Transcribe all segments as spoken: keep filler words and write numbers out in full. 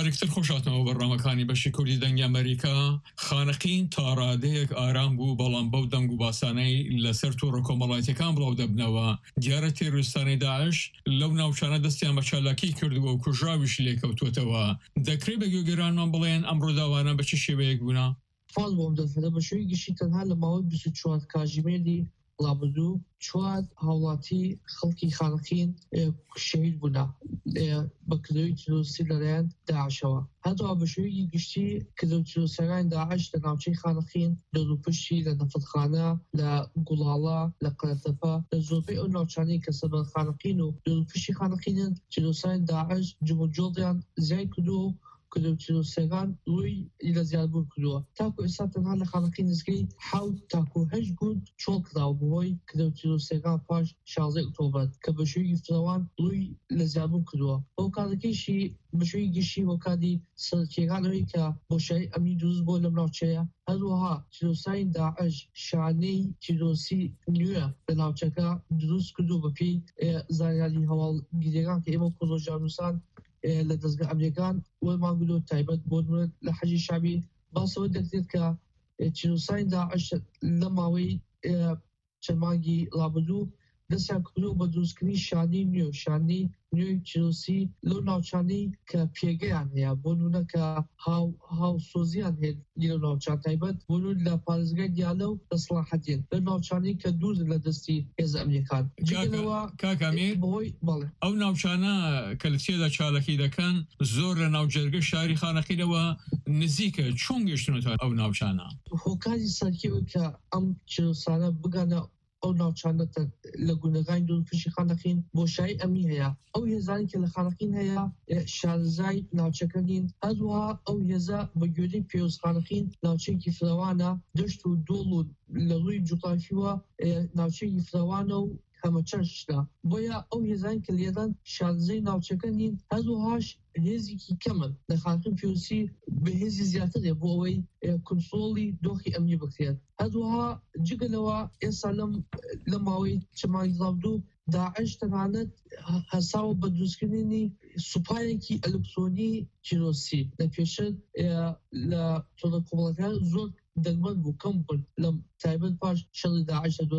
جارێکتر خۆشاتەوە بەڕامەکانی بەشی کوردی دەنگی ئەمریکا. خانەقین تا ڕادەیەک ئارام بوو، بەڵام بەو دەنگ و باسانەی لەسەر تۆڕە کۆمەڵایەتیەکان بڵاو دەبنەوە. دیارە تێروستانی داعش لەو ناوچانە دەستیان بە چالاکی کردووە و کوژراویش لێکەوتوێتەوە. دەکرێت بە گوێگەرانمان بڵێن ئەمڕۆ داوانە بە چ شێوەیەک بوونە؟ فاز بۆم دەفرە بە شوەی گشتی تەنها لە ماوەی بیست و چوار کاتژمێری ڕابردوو چوار هاوڵاتی خەڵکی خانەقین شەهید بوونە بە کردەوەی تیرۆریستی لەلایەن داعشەوە. هەروەها بە شێوەیەکی گشتی کردەوە تیرۆریستەکانی داعش لە ناوچەی خانەقین لە دووپشتی، لە نەفەتخانە، لە گوڵاڵە، لە قەرەتەپە، لە زۆربەی ئەو ناوچانەی کە سەبەر خانەقین و دووپشتی خانەقینن تیرۆریستانی داعش جموجۆڵیان زیای کردووە و کردەوە تیرۆریستەکان ڕووی لە زیادبوون کردووە. تاکو ئێستا تەنها لە خانەقین نزگەی حەوت تاکو هەشت گوند چۆڵ کراوە بەهۆی کردەوە تیرۆریستەکان پاش شانزدەی ئۆکتۆبەر کە بە شێوەیەکی فراوان ڕووی لە زیادبوون کردووە. بەو کاتەکەیشی بە شێوەیەکی گشتی بۆ کاتی سەرکێکانەوەی کە بۆشایی ئەمنی دروست بۆ لەم ناوچەیە، هەروەها تیرۆریستانی داعش شانەی تیرۆریستی نوێ لە ناوچەکە دروست کردو بە پێی زانیاری هەواڵگیریەکان کە ئێمە کۆزۆژانووسان لە دەستگا ئەمریکان وەرمانگرۆ تایبەت بۆ لە حەجی شابی باسەوە دەکرێت کە تیرۆریستانی داعش لە ماوەی چەند مانگی ڕابردوو دەستیان کردو بە دروستکردنی شانەی نوێ و شانەی نوێی تیرۆریستی لەو ناوچانەی کە پێگەیان هەیە، بۆ نمونە کە هاوسۆزیان هەیە لە ناوچان تایبەت بۆ نمونە لە پارێزگای دیالە و لە سەلاحەدین لە ناوچانەی کە دوور لە دەستی هێزە ئەمریکان. کاکامیر ئەو ناوچانە کە لە تێدا چالاکی دەکەن زۆر لە ناوجەرگە شاری خانەقینەوە نزیکە. چۆن گەشتنەوە ئەو ناوچانە؟ هۆکاری سەرکێوە کە ئەم تیرۆریستانە بگەنە ئەو ناوچانە لە گوندەکانی دوورپشتی خانەقین بۆشایی ئەمنی هەیە. ئەو هێزانی کە لە خانەقین هەیە شارەزای ناوچەکە نین. هەروەها ئەو هێزە بە گوێرەی پێوەست خانەقین ناوچەیەکی فراوانە، دەشت و دۆڵ و لە ڕووی جوڵافیوە ناوچەیەکی فراوانە و هەمە چەشتە. بۆیە ئەو هێزانی کە لێدان شارەزای ناوچەکە نین. هەروەهاش هێزێکی کەمن لە خانەقین پێویستی بە هێزی زیاترێ بۆ ئەوەی کنترۆڵی دۆخی ئەمنی بکرێت. هەروەها جگەلەوە ئێستا لە ماوەی چەمانی ڕابردوو داعش تەنانەت هەساوە بە دروستکردنی سوپایەکی ئەلکترۆنی تیرۆریستی لە پێشتر لە تۆڕە کۆمەڵەکان زۆر دەگمەن بوو، کەم بوون لە تایبەت پاش شەڕی داعش لە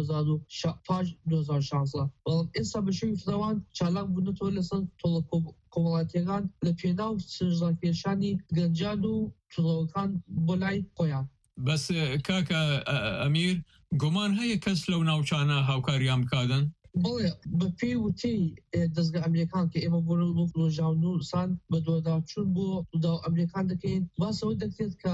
پاش دوو هەزار و شانزدە. بەڵام ئێستا بە شێوەی فراوان چالاک بوونەتەوە لەسەر تۆڕە کۆمەڵایەتیەکان لە پێناو سرنجڕاکێشانی گەنجان و تۆڕەوەکان بۆ لای خۆیان. بەس کاکە ئەمیر، گومان هەیە کەس لەو ناوچانە هاوکاریان بکاتن؟ بڵێ بە پێی وتەی دەستگا ئەمریکان کە ئێمە بۆ ڕۆژاونووسان بە دۆداچوون بۆ ڕوودا و ئەمریکان دەکەین، باسەوە دەکرێت کە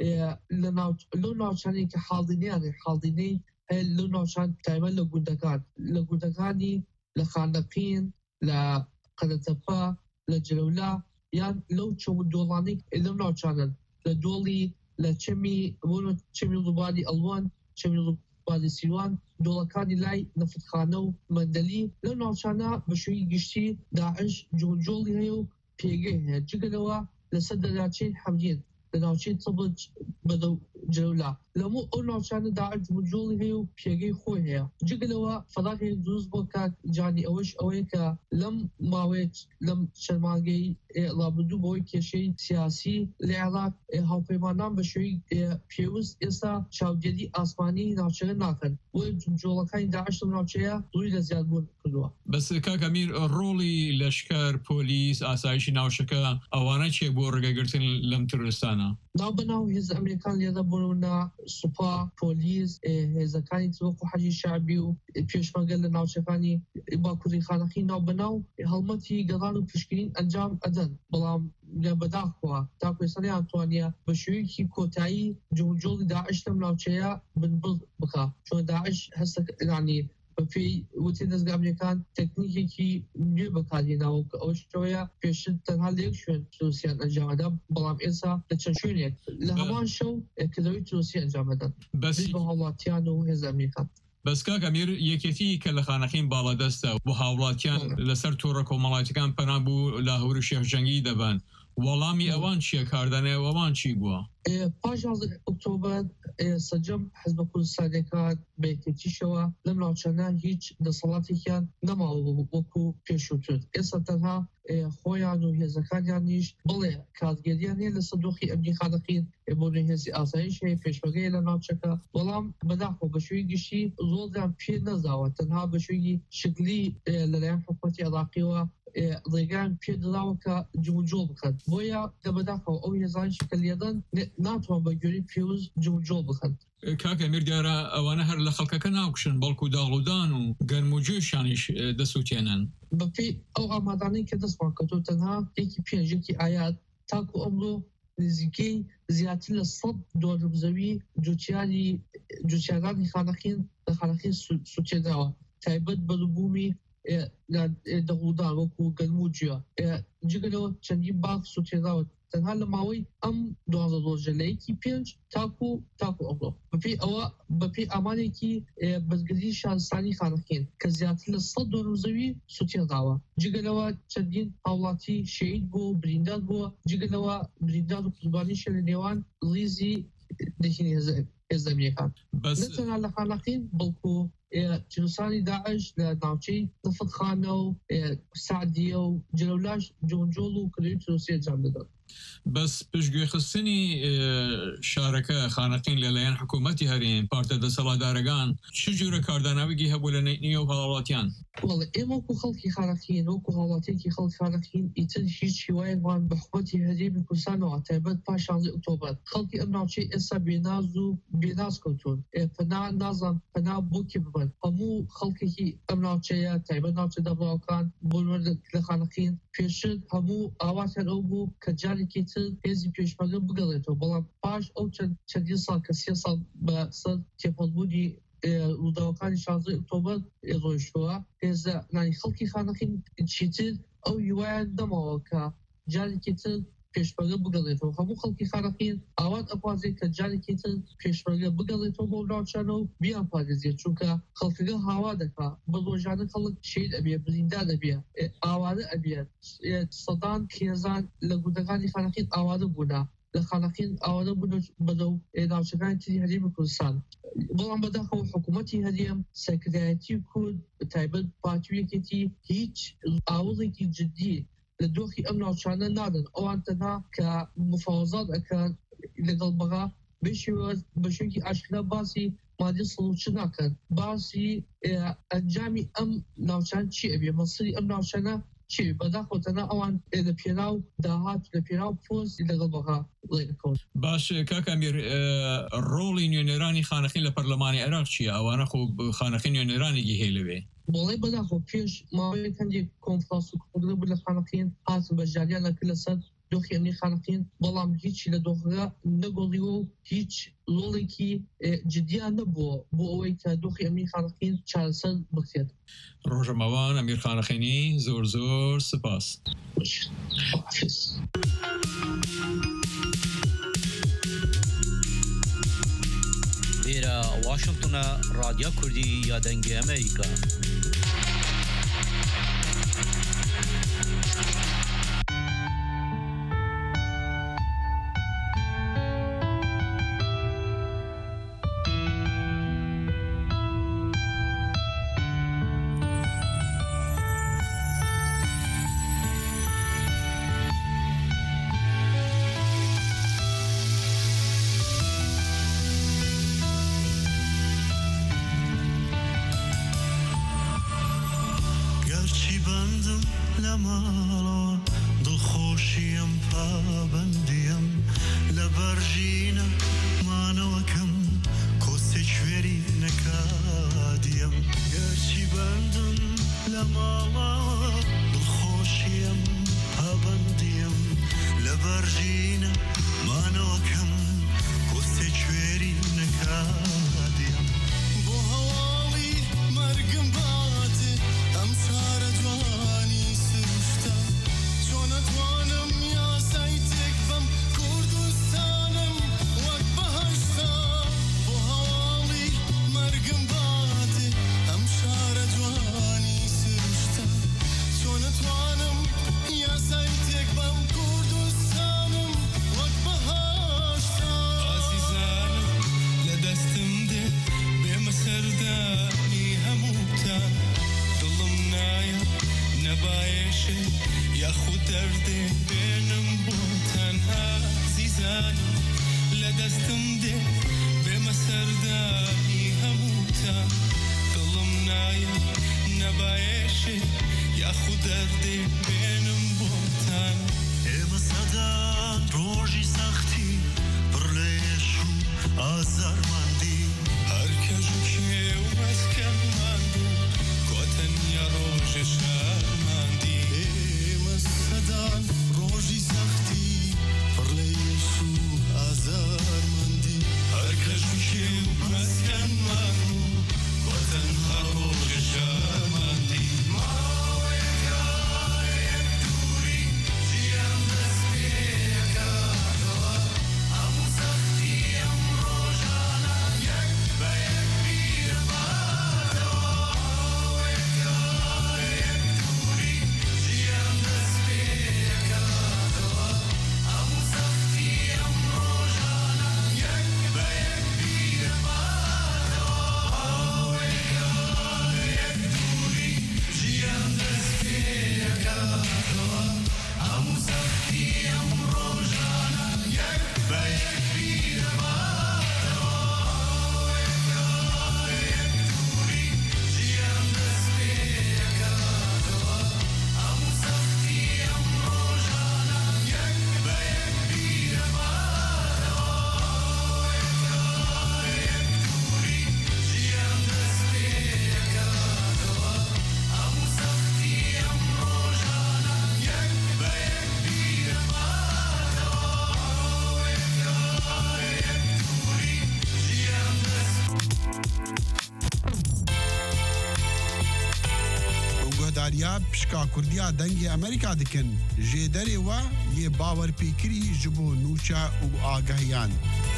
لەو ناوچانەی کە حاڵدینیانێ حاڵدینەی هەیە لەو ناوچان تایبەت لە گوندەکان لە گوندەکانی لە خانەقین، لە قەرەتەپە، لە جلەولا یان لەو چەمە دۆڵانەی لەو ناوچانن، لە دۆڵی لە چەمی چەمی ڕووباری ئەڵوان، چەمی ڕووباری سیروان، دۆڵەکانی لای نەفتخانە و مەندەلی لەو ناوچانە بە شێوەیەکی گشتی داعش جۆڵی هەیە و پێگەی هەیە. جگەلەوە لەسەر دەریاچەی حەمدین لە ناوچەی تەبڵج بەدەو جلەولا لەموو ئەو ناوچانە داعش جۆڵی هەیە و پێگەی خۆی هەیە. جگەلەوە فەڵاقێک دروست بۆ کات جانی ئەوەش ئەوەیە کە لەم ماوەیە لەم شەرمانگەی ڕابردوو بەوەی کێشەی سیاسی لە عێراق هاوپەیمانان بە شێوەی پێویست ئێستا چاودێری ئاسمانی ناوچەکە ناکەن، بۆیە جۆڵەکانی داعش لەم ناوچەیە ڕووی لە زیادبوون کردووە. بەس کاکە ئەمیر، ڕۆڵی لەشکەر، پۆلیس، ئاسایشی ناوچەکە ئەوانە چێ بۆ ڕێگەگرتن لەم ترۆریستانە؟ ناو بەناو هێز ئەمریکان لێدە بۆنە سوپا، پۆلیس، هێزەکانی وەکو حەجی شابی و پێشمەرگە لە ناوچەکانی باکووری خانەقین ناو بەناو هەڵمەتی گەڕان و پشکنین ئەنجام ئەدەن، بەڵام لە بەداخەوە تا کوێسانی ئەتوانیە بە شێوەیەکی کۆتایی جۆڵی داعش لەم ناوچەیە بنبڵ بکە، چۆن داعش هەستەکانی بەپێی وتی دەستگا ئەمریکان تەکنیکێکی نوێ بەکارهێناوە کە ئەوە شتەوەیە پێشتر تەنها لە یەک شوێن تیرۆریسیان ئەنجامەدا، بەڵام ئێستا لە چەند شوێنێک لە هەمان شەو کردەوەی تیرۆریسی ئەنجامەدەن بە هاوڵاتیان و هێز ئەمریکان. بەس کاکە ئەمیر، یەکێتی کە لە خانەقین باڵەدەستە بۆ هاوڵاتیان لەسەر تۆڕە کۆمەڵایەتیەکان پەنا بوو لە هەوری شێخجەنگی دەبن، وەڵامی ئەوان چییە؟ کاردانەوەوان چی بووە؟ پاش ئۆکتۆبەر سەجەم حزب کوردستانیەکان بە یەکێتیشەوە لەم ناوچانە هیچ دەسەڵاتێکیان نەماوە وەکو پێشووتر. ئێستا تەنها خۆیان و هێزەکانیانیش بڵێ کاتگەریان هەیە لەسەر دۆخی ئەمنی خانەقین بۆ نوێی هێزی ئاسایش هەیە پێشمەرگەیە لە ناوچەکە، بەڵام بەداخەوە بە شێوەی گشتی زۆریان پێ نەداوە، تەنها بە شێوەی شکلی لەلایەن حکوومەتی عێراقیەوە ڕێگان پێدراوە کە جموجۆ بکەن. بۆیە دەبەداخەوە ئەو هێزانشی کە لێدەن ناتوان بە گوێرەی پێوز جموجۆ بکەن. کاکە ئەمیر دیارە ئەوانە هەر لە خەڵکەکە ناوکشن، بەڵکو داڵودان و گەرموجێشانیش دەسووتێنن. بەپێی ئەو ئامادانەی کە دەستمان کردو تەنها یەکی پێنجێکی ئایات تاکو ئەمڕۆ نزیکەی زیاتر لە سەد دۆرمزەوی جوتیانی جوتیانانی خانەقین لە خانەقین سووتێناوە، تایبەت بەروبوومی دەغودان وەکو گەرموجیە جگەلەوە چەندین باخ سووتێناوە تەنها لە ماوەی ئەم دوازدە ڕۆژە لە یەکی پێنج تاکو تاکو ئەمڕۆ. بەپێی ئەوە بەپێی ئامانێکی بەرگری شارستانی خانەقین کە زیاتر لە سەد دۆرمزەوی سووتێناوە، جگەلەوە چەندین هاوڵاتی شەهید بووە و بریندار بووە، جگەلەوە بریندار و قوربانیشە لە نێوان ڕیزی دەهێنی هێزەمیەکان نەتەنها لە خانەقین بەڵکو تیرۆسانی داعش لە ناوچەی نەفتخانە و سعدیە و جلەولاش جۆنجۆڵ و کردوی تیرۆسی ئەنجام دەدەن. بەس پشتگوێخستنی شارەکە خانەقین لەلایەن حکوومەتی هەرێم پارتە دەسەڵاتدارەکان چ جۆرە کارداناوێکی هەبوو لە نێو هاوڵاتیان؟ وەڵێ ئێمە وەکو خەڵکی خانەقین وەکو هاوڵاتیەکی خەڵکی خانەقین ئیتر هیچ هیوایەکمان بە حکوومەتی هەرێمی کوردستانەوە تایبەت پاش شانزدەی ئۆکتۆبەر خەڵکی ئەم ناوچەی ئێستا بێناز و بێناز کەوتون، پەنا نازان پەنا بۆکی ببن. هەموو خەڵکێکی ئەم ناوچەیە تایبەت ناوچە دەبڵاوەکان بۆ لە خانەقین پێشتر هەموو ئاواتیان ئەو بوو کە جارێکی تر هێزی پێشمەرگە بگەڵێتەوە، بەڵام پاش ئەو چەندین ساڵ کە سێ ساڵ بە سەر تێپەڵبوونی ڕووداوەکانی شانزدەی ئۆکتۆبەر ڕۆیشتووە، هێزە نانی خەڵکی خانەقین چیتر ئەو هیوایان دەماوە کە جارێکی تر پێشمەرگە بگەڵێتەوە. هەموو خەڵکی خانەقین ئاوات ئەپازێت کە جارێکی تر پێشمەرگە بگەڵێتەوە بۆ ناوچانە و بیان پارێزێت، چونکە خەڵکەکە هاوا دەکا بە ڕۆژانە خەڵک شەید ئەبێ، بریندار دەبێ، ئاوارە ئەبێت. سەدان کێزان لە گوندەکانی خانەقین ئاوارە بوونا، لە خانەقین ئاوارە بوون بەدەو ناوچەکانی تری هەرێمی کوردستان. بەڵام بەداخەوە حکوومەتی هەرێم سەرکردایەتی کورد تایبەت پارتیەکێتی هیچ ئاوڵێکی جدی لە دۆخی ئەم ناوچانە نادن، ئەوان تەنها کە مفاوەزات ئەکەن لەگەڵ بەغا بەشێکی ئاشکرا باسی مادی سڵوچ ناکەن، باسی ئەنجامی ئەم ناوچان چی ئەبێ، مەسری ئەم ناوچانە چی بەداخەوە تەنها ئەوان لە پێناو داهات لە پێناو پۆست لەگەڵ بەغا ڵێنەکەون. باش کاکە ئەمیر، ڕۆڵی نوێنەرانی خانەقین لە پەرلەمانی عێراق چییە؟ ئەوانە خۆ خانەقین نوێنەرانێکی هەیە لەوێ. بۆڵی بەداخۆ پێش ماوەیەک هەندێک کۆنفرانس و کۆنگرە بوو لە خانەقین هاتن بەشداریان لەکرد لەسەر دۆخی ئەمنی خانەقین، بەڵام هیچی لە دۆخەکە نەگۆڵیوە و هیچ ڕۆڵێکی جدیان نەبووە بۆ ئەوەی کە دۆخی ئەمنی خانەقین چارەسەر بکرێت. ڕۆژەماوان ئەمیر خانەقینی زۆر زۆر سپاس. لێرە واشنگتنە رادیۆ کوردی یادەنگی ئەمریکا. Twanam ya saytek bam Kurdistanım سردانی هموتن دلم نایا نبایشه یا خود درده بینم بو تنها زیزانی لدستم ده بما سردانی هموتن دلم نایا نبایشه یا خود درده بینم بو تن اما صدان روژی سختی برلیشو آزار مندی هر کجو که او مسکن من بود گوتن یا روژ شرمندی اما صدان روژی سختی برلیشو آزار مندی هر کجو که او مسکن من بود گوتن یا روژ شرمندی پشکا کردیا دنگ امریکا دکن جدری و یه باور پیکری جبو نوچا و آگاهیان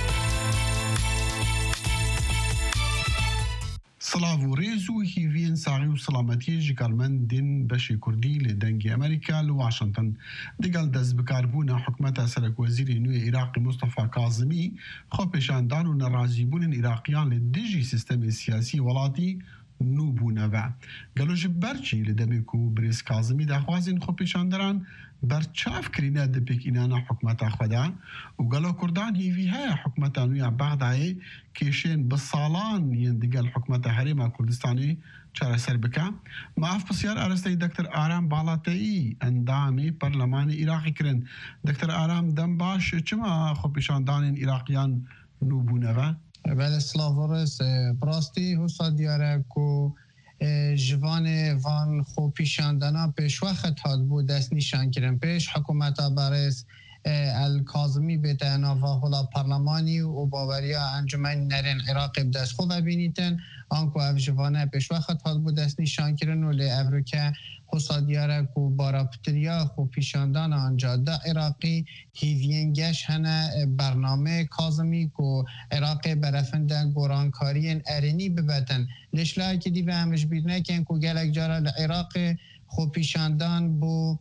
سلاو و ریز و هیوین ساغی و سلامتی جگالمن دین بشی کردی لدنگ امریکا لواشنطن دگل دست بکاربون حکمت سرک وزیر نوی عراق مصطفى کاظمی خواه پیشاندان و نرازیبون عراقیان لدیجی سیستم سیاسی ولاتی نوبونەوە گەلۆژ بەرچی لە دەمێک و برێز کازمی داخوازین خۆ پیشاندەران بەرچاوکرینە دەپێکینانە حکومەتە خۆدا و گەلۆ کوردان هیوی هەیە حکومەتە نویا بەغدایە کێشێن بە ساڵان یەن دگەل حکومەتە هەرێما کوردستانی چارەسەر بکە ماف پرسیار ئارەستەی دەکتەر ئارام باڵاتەیی ئەندامی پەرلەمانی عێراقی کرن دەکتەر ئارام دەم باش چما خۆ پیشاندانین عێراقیان نوبونەوە بله سلاورس براستی حسا دیاره که جوان وان خو پیشاندنا پیش وقت هاد بود دست نشان کرن پیش حکومت برس الکاظمی بتانا و حالا پارلمانی و باوریا انجمن نرین عراق بدست خو ببینیتن آنکو اف جوانه پیش وقت هاد بود دست نشان کرن و لی افروکه حسا دیاره که بارابتریا خو پیشاندان آنجا دا عراقی هیوینگش هنه برنامه کاظمی که عراق برفندن گورانکارین ارینی ببتن لشلای که دی به همش بیرنه کن که گلک جارا لعراق خو پیشاندان بو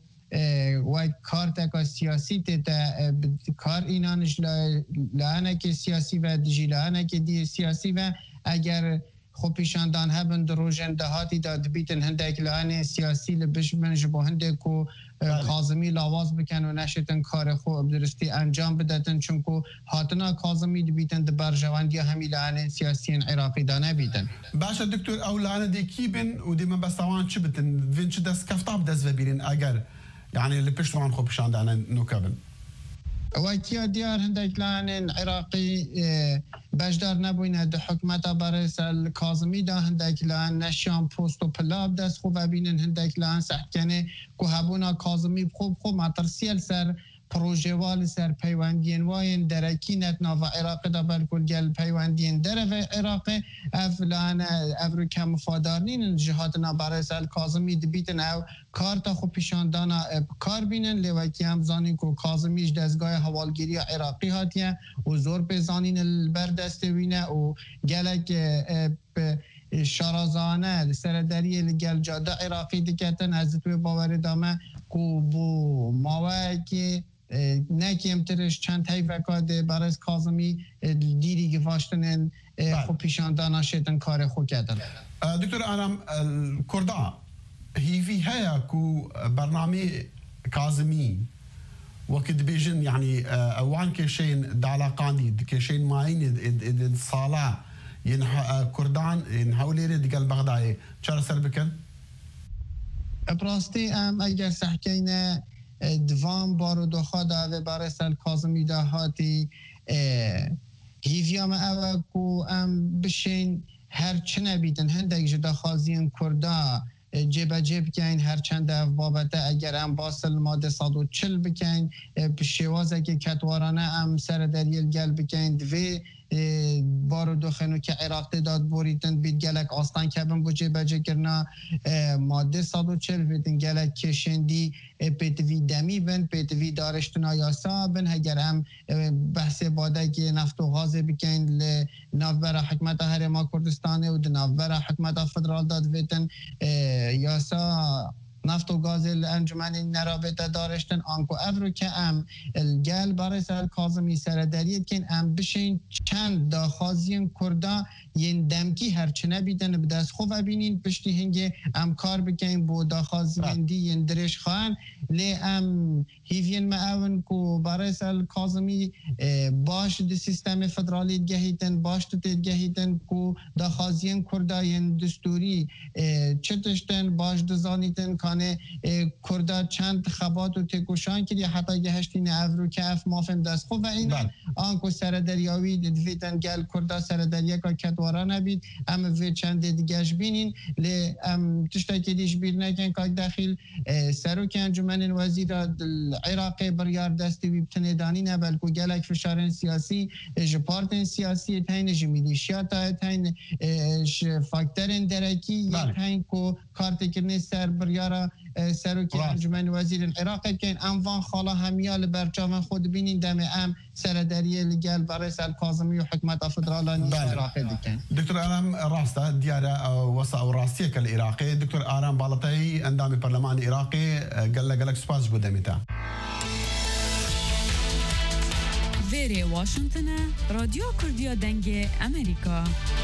و کار تکا سیاسی تا کار اینانش لعنه که سیاسی و دیجی لعنه که دی سیاسی و اگر خو پیشاندان هبن دروژن دهاتی داد بیتن هندک لعنه سیاسی لبش منش با هندک و کاظمی لاواز بکن و نشتن کار خو درستی انجام بدتن چون که هاتنا کاظمی بیتن دبر جواندی همی لعنه سیاسی عراقی دانه بیتن باشا دکتور او لعنه دی کی بن و دی من بستوان چه بتن وین چه دست کفتاب دست ببیرین اگر يعني اللي بيشتغلون خو بشان دعنا نوكابن وقتها ديار هندك لان عراقي بجدار نبوينه ده حكمتا برس الكاظمي ده هندك لان نشان بوستو بلاب دست خو ببينن هندك لان سحكنه كهبونا كاظمي بخوب خو ما ترسيل سر پروژوال سر پیوندین واین درکی نتنا و عراق دا بالکل گل پیوندین در و عراق افلان افرو کم فادارنین جهات نبرس الکاظمی دبیتن او کار تا خو پیشاندانا کار بینن لیوکی هم زانین که کاظمیش دستگاه حوالگیری عراقی هاتیه و زور به زانین البردست وینه و گلک شارازانه سردری لگل جاده عراقی دکتن از توی باور دامه که بو ماوه که نکیم ترش چند تایی وکاده برای کازمی دیری گواشتنن خو پیشاندانا شیطن کار خو کردن. دکتر آرام کردا هیوی هیا کو برنامه کازمی وقت بيجن يعني اوان كشين دعلاقاني كشين ماين صالة ين كردان ين هوليري دقل بغداد شار سر بكن براستي ام اگر سحكينا دوام بارودو خدا و برسل کازمی ده هاتی هیویام او کو ام بشین هر چه نبیدن هندک جدا خازین کردا جیب جیب بکن هر چند بابته اگر ام باصل ماده صد و چل بکن شوازه که کتوارانه ام سر دریل گل بکن دوی بارو دخنو که عراق داد بوریدن بید گلک آستان کبن بو جیب جیب کرنا ماده صد و چل بیدن گلک کشندی پیتوی دمی بن پیتوی دارشتنا یاسا بن اگر ام بحث باده که نفت و غاز بکن لنافبر حکمت هرما کردستانه و نافبر حکمت فدرال داد بیدن یاسا نفت و گاز انجمن نرابطه دارشتن آنکو افرو که ام الگل برای سر کازمی سر دارید که ام بشین چند داخازین کردا ین دمکی هرچنه بیدن بدست خوب بینین پشتی هنگه ام کار بکنین بو داخازین دی ین درش خواهن لی ام هیوین معاون کو برای سر کازمی باش دی سیستم فدرالی گهیدن باش دی گهیدن کو داخازین کردا ین دستوری چتشتن باش دزانیدن کان کردا چند خبات و تکوشان کردی حتی گهشتین افرو که اف مافم دست خوب و این آنکو سر دریاوی دویدن گل کردا سر دریا که کتوارا نبید ام وی چند دیگهش بینین لی ام تشتاکی دیش بیر نکن که داخل سرو که انجمن وزیر العراق بریار دستی بیبتنه دانی نبلکو گلک فشارن سیاسی جپارتن سیاسی تاین جمیلیشیا تا تاین فاکترن درکی تاین کو کارت کرنه سر بریارا سرو که انجمن وزیر العراق کن انوان خالا همیال برجام خود بینین دم ام سر دریه لگل برای سر کازمی و حکمت فدرالانی العراق دیکن دکتر آرام راسته دیاره وسع و راستیه که العراقی دکتر آرام بالاتایی اندام پرلمان عراقی قال لك سپاس بودمتا ویری واشنطن رادیو کردیا دنگ امریکا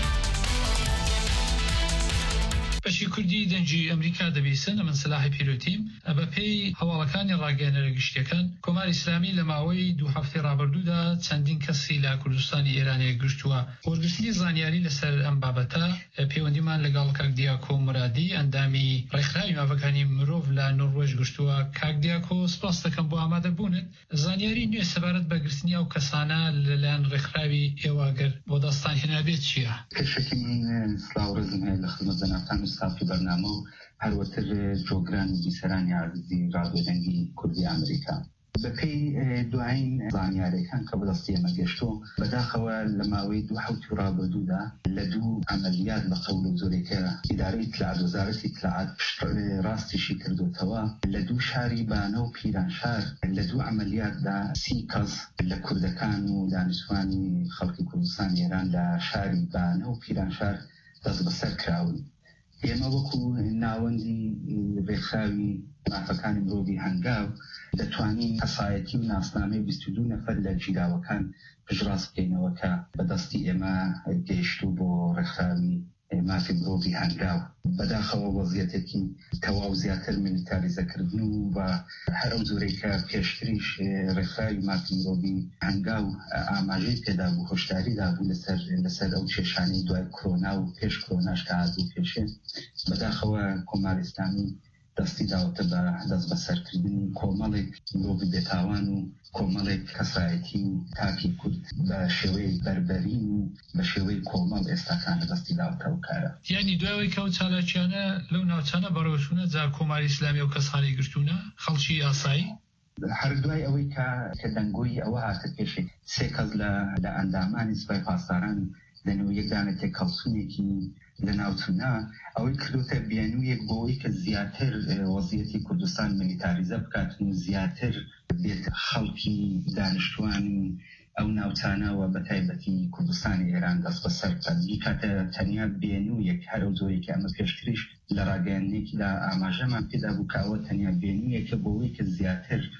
بەشی کوردی دەنگی ئەمریکا دەبیسن من سلاحی پیرۆتیم بە پێی هەواڵەکانی ڕاگەیەنەرە گشتیەکان کۆماری ئیسلامی لە ماوەی دوو هەفتەی ڕابردوودا چەندین کەسی لە کوردستانی ئێرانەیە گشتووە وەرگرتنی زانیاری لەسەر ئەم بابەتە پەیوەندیمان لەگەڵ کاک دیاکۆ مرادی ئەندامی ڕێکخراوی مافەکانی مرۆڤ لە نۆروێژ گشتووە. کاک دیاکۆ سپاس دەکەم بۆ ئامادەبوونت. زانیاری نوێ سەبارەت بە گرتنی ئەو کەسانە لەلایەن ڕێکخراوی ئێواگەر بۆ دەستان هێنابێت چییە؟ کەشێکی من سلااوڕێزم هەیە لە خزمەت جەنابتان سافی برنامه و هەروەتر جۆگران و بیسەرانی عزیزی ڕادیۆدەنگی کوردی ئەمریکا. بەپێی دوایین زانیاریەکان کە بەدەستی ئێمە گەشتۆ بەداخەوە لە ماوەی دوو حەوتی ڕابردوودا لە دوو عەمەلیات بە قەول و زۆرێکە ئیدارەی ئیتلاعات وەزارەتی ئیتلاعات ڕاستیشی کردوتەوە لە دوو شاری بانە و پیرانشار لە دوو عەمەلیاتدا سی کەس لە کوردەکان و دانیشتوانی خەڵکی کوردستان ئێران لە شاری بانە و پیرانشار دەست بەسەر کراون. ئێمە وەکو ناوەندی ڕێکخراوی مافەکانی مرۆڤی هەنگاو دەتوانین هەسایەتی و ناسنامەی بیست و دوو نەفەر لە جیراوەکان پشتڕاست بکەینەوە کە بەدەستی ئێمە گەیشتوو بۆ ڕێکخراوی مافی مرۆڤی هەنگاو. بەداخەوە وەزیەتێکی تەواو زیاتر میلیتاریزەکردن و بە هەر ئەو جۆرەی کە پێشتریش ڕێکخراوی مافی مرۆڤی هەنگاو ئاماژەی پێدا بوو هۆشداریدا بوو لەسەر لەسەر ئەو کێشانەی دوای کۆرۆنا و پێش کۆرۆناش کە هاتوو پێشێ. بەداخەوە کۆماری ئیسلامی دەستی داوەتە بە دەست بەسەرکردنی کۆمەڵێک مرۆڤی بێتاوان و کۆمەڵێک کەسایەتی و تاکی کورد بە شێوەی بەربەرین و بە شێوەی کۆمەڵ ئێستاکان لە دەستی داوەتە و کارە. یعنی دوای کەوت چالاکیانە لەو ناوچانە بەڕێوەچوونە جا کۆماری ئیسلامی و کەسانی گرتوونە خەڵکی ئاسایی هەر دوای ئەوەی کە دەنگۆی ئەوە هاتە پێشێک سێ کەس لە ئەندامانی سوپای پاسداران لەنەوە یەکدانە تێکەڵسوونێکی لە ناوچوونا ئەوەی کردوتە بیانوویەک بۆەوەی کە زیاتر وەزیەتی کوردستان میلیتاریزە بکات و زیاتر بێت خەڵکی دانیشتوان ئەو ناوچانەوە بە تایبەتی کوردستانی ئێران دەست بەسەر بکات. بیکاتە تەنیا بێنوویەک هەر ئەو جۆرێک کە ئەمە پێشتریش لە ڕاگەیاندنێکیدا ئاماژەمان پێدا بوو کە ئەوە تەنیا بێنوویەکە بۆەوەی کە زیاتر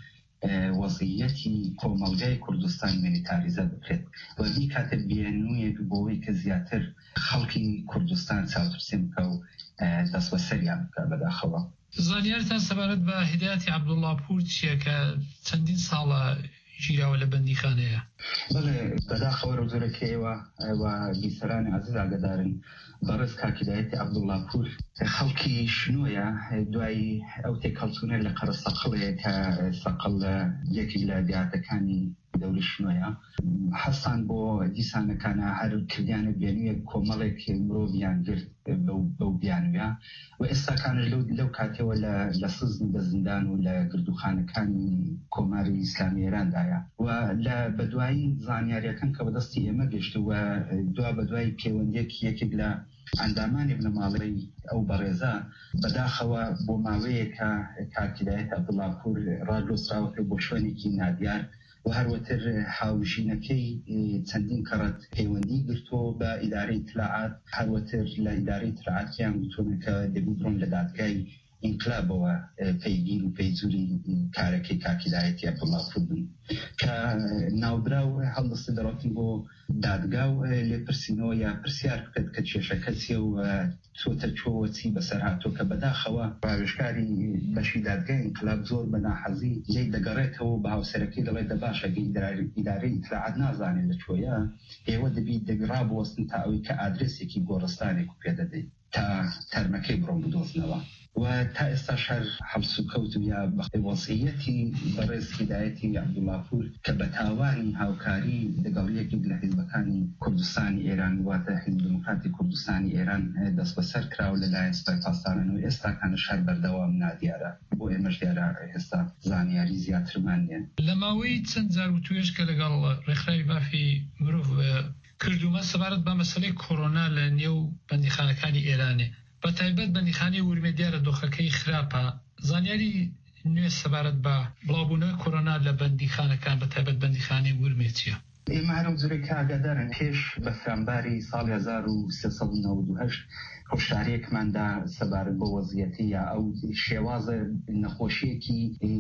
وەزعیەتی کۆمەڵگەی کوردستان ملیتاریزە بکرێت و بی کاتە بێنوویەک بۆەوەی کە زیاتر خەڵکی کوردستان چاوترسێ بکە و دەست بەسەریان بکە بەداخەوە. زانیارتان سەبارەت بە هیدایەتی عەبدوڵڵا پور چییە کە چەندین ساڵە ژیراوە لە بەندیخانەیە؟ بەڵێ بەداخەوە ڕۆژۆرەکەیەوە و بیسەرانی عەزیز ئاگادارن بەڕێز کاکیدایەتی عەبدوڵڵا پور خەڵکی شنوویە دوای ئەو تێکەڵچوونە لە قەرە سەقڵەیە کە سەقڵ یەکی لە دیاتەکانی دەوری شنوویە حەسان بۆ دیسانەکانە هەر کردیانە بێنویە کۆمەڵێک مرۆڤیان گرت بەو بیانویە و ئێستاکانش لەو کاتەوە لە سزن بە زیندان و لە گردوخانەکانی کۆماری ئیسلامی ئێراندایە و لە بەدوایی زانیاریەکان کە بەدەستی ئێمە گەشت و دوا بەدوای پەیوەندیەک یەکێک لە ئەندامانی بنەماڵەی ئەو بەڕێزە بەداخەوە بۆ ماوەیەکە کاکیدایەت عەبدوڵڵا پور ڕادۆسراوەکە بۆ شوێنێکی نادیار و هەروەتر هاوژینەکەی چەندین کەڕەت پەیوەندی گرتۆ بە ئیدارەی اطلاعات هەروەتر لە ئیدارەی اطلاعاتیان گوتوونە کە دەبی بڕۆن لە دادگای ئینقلابەوە پەیگیر و پەیجووری کارەکەی کاکیدایەتی عەبدوڵڵا پور بوون کە ناودراو هەڵدەستە دەڕۆتن بۆ دادگا و لێپرسینەوە یا پرسیار بکرێت کە کێشەکە چیە و چۆتە چۆوە چی بەسەر هاتۆ کە بەداخەوە ڕاوێژکاری بەشی دادگای ئینقلاب زۆر بە ناحەزی لێی دەگەڕێتەوە بە هاوسەرەکەی دەڵێت باشە ئیدارەی اطلاعات نازانێت لەکوێیە ئێوە دەبی دەگڕابوەستن تا ئەوەی کە ئادرسێکی گۆڕستانێک و پێدەدەیت تا تەرمەکەی بڕۆن بدۆزنەوە و تا ئێستا شەر هەڵس و کەوت یا وەزعیەتی بەڕێز هیدایەتی عەبدوڵڵا پور کە بە تاوانی هاوکاری لەگەڵ یەکێک لە حیزبەکانی کوردستانی ئێران واتە حیزب دموکراتی کوردستانی ئێران دەست بەسەر کراوە لەلایەن سوپای پاسداران و ئێستاکانە شەر بەردەوام نادیارە بۆ ئێمەش دیارە ئێستا زانیاری زیاترمان نیە. لە ماوەی چەند جار و توێژ کە لەگەڵ ڕێکخراوی بافی مرۆڤ کردومە سەبارەت بە مەسەلەی کۆڕۆنا لە نێو بەندیخانەکانی ئێرانێ بە تایبەت بەندیخانەی ورمێ دیارە دۆخەکەی خراپە زانیاری نوێ سەبارەت بە بڵاوبوونەوەی کۆڕۆنا لە بەندیخانەکان بە تایبەت بەندیخانەی ورمێ چییە؟ ئێمە هەرو زورێک ئاگادارن پێش بە فەرمانباری ساڵی هەزار و سێسەد و نەوەد و هەشت هۆشداریەکماندا سەبارەت بە وەزعیەتی یا ئەو شێوازە نەخۆشیەکی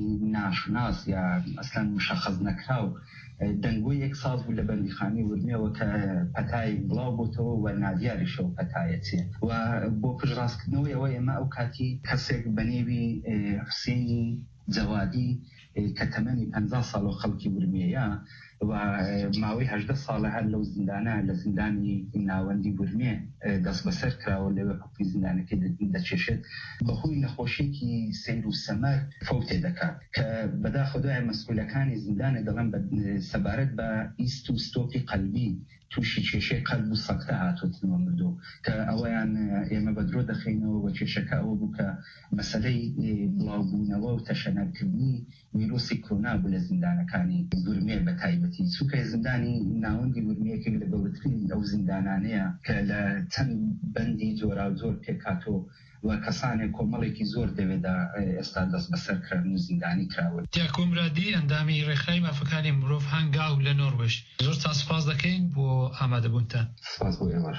ناشناس یا ئەسڵەن مشەخەز نەکراو دەنگۆی یەک ساڵ بوو لە بەندیخانەی ورمێەوە کە پەتای بڵاو بۆتەوە و نادیاریشەوە پەتایە چێ و بۆ پشتڕاستکردنەوەی ئەوە ئێمە ئەو کاتی کەسێک بەنێوی حوسێنی جەوادی کە تەمەنی پەنجا ساڵ و خەڵکی ورمێیە و ماوەی هەژدە ساڵە هەر لەو زیندانە لە زیندانی ناوەندی ورمێ دەست بەسەر کراوە لەوێ حکمی زیندانەکەی دەچێشێت بەهۆی نەخۆشیێکی سەیر و سەمەر فەوتێ دەکات کە بەداخەوە دوای مەسئولەکانی زیندانە دەڵێن سەبارەت بە ئیست و ستۆپی قەلبی تووشی کێشەی قەلب و سەکتە هاتووەتنەوە مردو کە ئەوەیان ئێمە بە درۆ دەخینەوە و کێشەکە ئەوە بوو کە مەسەلەی بڵاوبوونەوە و تەشەنەرکردنی ویرۆسی کۆرونا بوو لە زیندانەکانی ورمێ بە تایبەتی چووکە زیندانی ناوەندی ورمێکێک لە گەورەترین ئەو زیندانانەیە کە لە چەند بەندی جۆرا و زۆر پێکاتۆ و کەسانێک کۆمەڵێکی زۆر دەوێدا ئێستا دەست بەسەرکردن و زیندانی کراوە. دیاکۆمرادی ئەندامی ڕێکخراوی مافەکانی مرۆڤ هەنگاو لە نۆروێژ زۆر تا سپاس دەکەین بۆ ئامادەبوونتان. سپاس بۆ ئێوەش.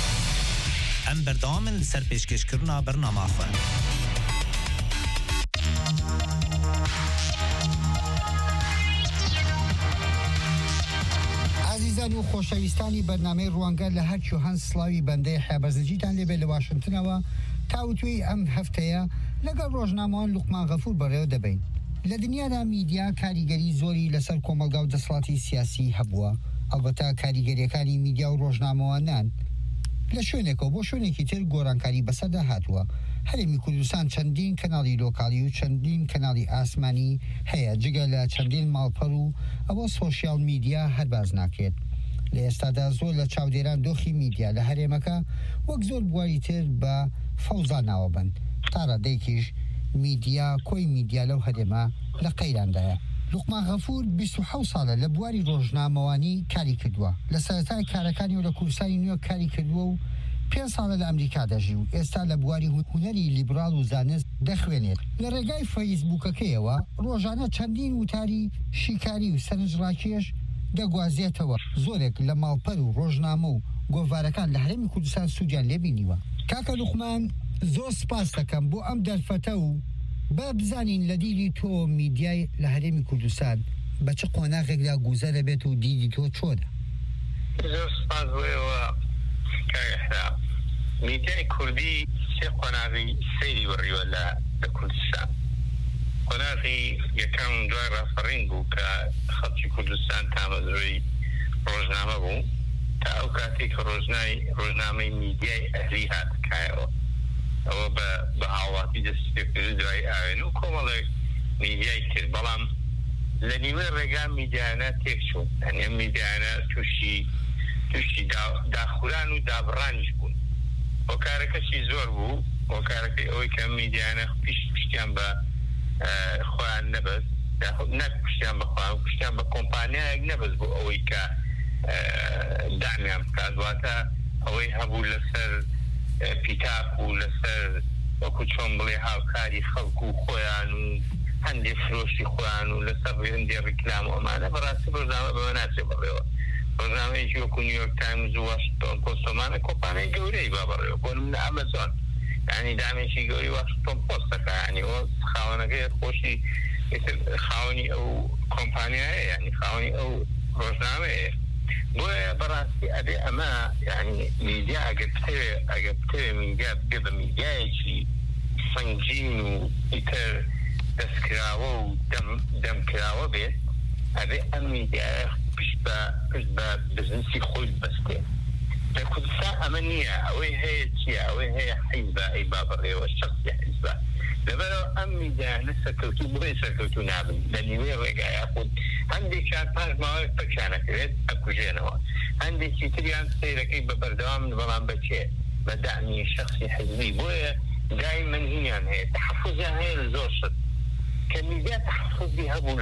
ئەم بەردەوامن لەسەر پێشکەشکردنا بەرنامەخۆ. عزیزان و خۆشەویستانی بەرنامەی ڕوانگەر لە هەرچی و هەند سڵاوی بەندەی حێبەرزەجیتان لێبێ لە واشنگتنەوە تاوتوی ئەم هەفتەیە لەگەڵ ڕۆژنامەوان لوقمان غەفور بەڕێوە دەبین. لە دنیادا میدیا کاریگەری زۆری لەسەر کۆمەلگا و دەسەڵاتی سیاسی هەبووە، ئەلبەتە کاریگەریەکانی میدیا و ڕۆژنامەوانان لە شوێنێکەوە بۆ شوێنێکی تر گۆڕانکاری بەسەردا هاتووە. هەرێمی کوردستان چەندین کەناڵی لۆکاڵی و چەندین کەناڵی ئاسمانی هەیە جگە لە چەندین ماڵپەر و ئەوە سۆشیال میدیا هەر باز ناکرێت. لە ئێستادا زۆر لە چاودێران دۆخی میدیا لە هەرێمەکە وەک زۆر بواری تر بە فەوزا ناوەبن تا ڕادەیەکیش میدیا کۆی میدیا لەو هەرێمە لە قەیراندایە. لوقمان غەفور بیست و حەوت ساڵە لە بواری ڕۆژنامەوانی کاری کردووە، لە سەرەتای کارەکانی و لە کوردستانی نوێ کاری کردووە و پێنج ساڵە لە ئەمریکا دەژی و ئێستا لە بواری هونەری لیبرال و زانست دەخوێنێت. لە ڕێگای فەیسبووکەکەیەوە ڕۆژانە چەندین وتاری شیکاری و سەرنجڕاکێش دەگوازێتەوە. زۆرێک لە ماڵپەر و ڕۆژنامە و گۆڤارەکان لە هەرێمی کوردستان سوودیان لێبینیوە. کاکە لوقمان زۆر سپاس دەکەم بۆ ئەم دەرفەتە و با بزانین لە دیری تۆ میدیای لە هەرێمی کوردستان بە چ قۆناغێکدا گوزە دەبێت و دیدی تۆ چۆدە؟ زۆر سپاس بۆیەوە کاگەحرا میدیای کوردی سێ قۆناغی سەیری بڕیوە لە کوردستان. قۆناغی یەکەم دوای ڕاستەڕین بوو کە خەڵکی کوردستان تامەزرۆی ڕۆژنامە بوو تا ئەو کاتێک کە ڕۆژنامەی میدیای ئەهلی هاتکایەوە ئەوە بە هاوڵاتی دەستی پێکرد دوای ئاوێن و کۆمەڵێک میدیای کرد. بەڵام لە نیوە ڕێگا میدیانە تێکچوون، هەنێ میدیانە تووشی تووشی داخوران و دابڕانیش بوون. هۆکارەکەشی زۆر بوو، هۆکارەکەی ئەوەی کە میدیانە پیش پشتیان بە خۆیان نەبەست، نەک پشتیان بەخۆیان پشتیان بە کۆمپانیایەک نەبەست بۆ ئەوەی کە دامیان بکات، واتە ئەوەی هەبوو لەسەر پیتاک و لەسەر وەکو چۆن بڵێ هاوکاری خەڵکو و خۆیان و هەندێک فرۆشی خۆیان و لەسەر هەندێک ڕیکلام و ئەمانە بەڕاستی ڕۆژنامە بەوە ناچێ بڕێەوە. ڕۆژنامەیەکی وەکو نیویۆرک تایمز و واشنگتۆن پۆستەمانە کۆمپانیای گەورەی با بڕێەوە بۆ نمونە ئەمەزۆن، یعنی دامێکی گەوری واشنگتۆن پۆستەکە، یعنی ئەوە خاوەنەکەی خۆشی خاوەنی ئەو کۆمپانیایە، یعنی خاوەنی ئەو ڕۆژنامەیە. بۆیە بەڕاستی ئەبێ ئەمە یعنی میدیا ئەگەر بتەوێ ئەگەر بتەوێ میدیا بێ بە میدیایەکی سەنگین و ئیتر دەستکراوە و دەمکراوە بێت، ئەبێ ئەم میدیایە پشت بە بزنسی خۆی بەستێ. لە کوردستان ئەمە نییە، ئەوەی هەیە چییە؟ ئەوەی هەیە حیزبە ئەی با بڕێەوە شخصی حیزبە. لەبەرەوە ئەم میدیانە سەرکەوتوو بۆی سەرکەوتوو نابن لە نیوەی ڕێگایە خۆت. هەندێکیان پاش ماوەیەک پەکیانەکرێت ئەکوژێنەوە، هەندێکی تریان سەیرەکەی بە بەردەوام بەڵام بەچێ بە دامی شخصی حیزبی. بۆیە دایما هینیان هەیە تحفوزیان هەیە لە زۆر شت کە میدیا تحفوزی هەبوو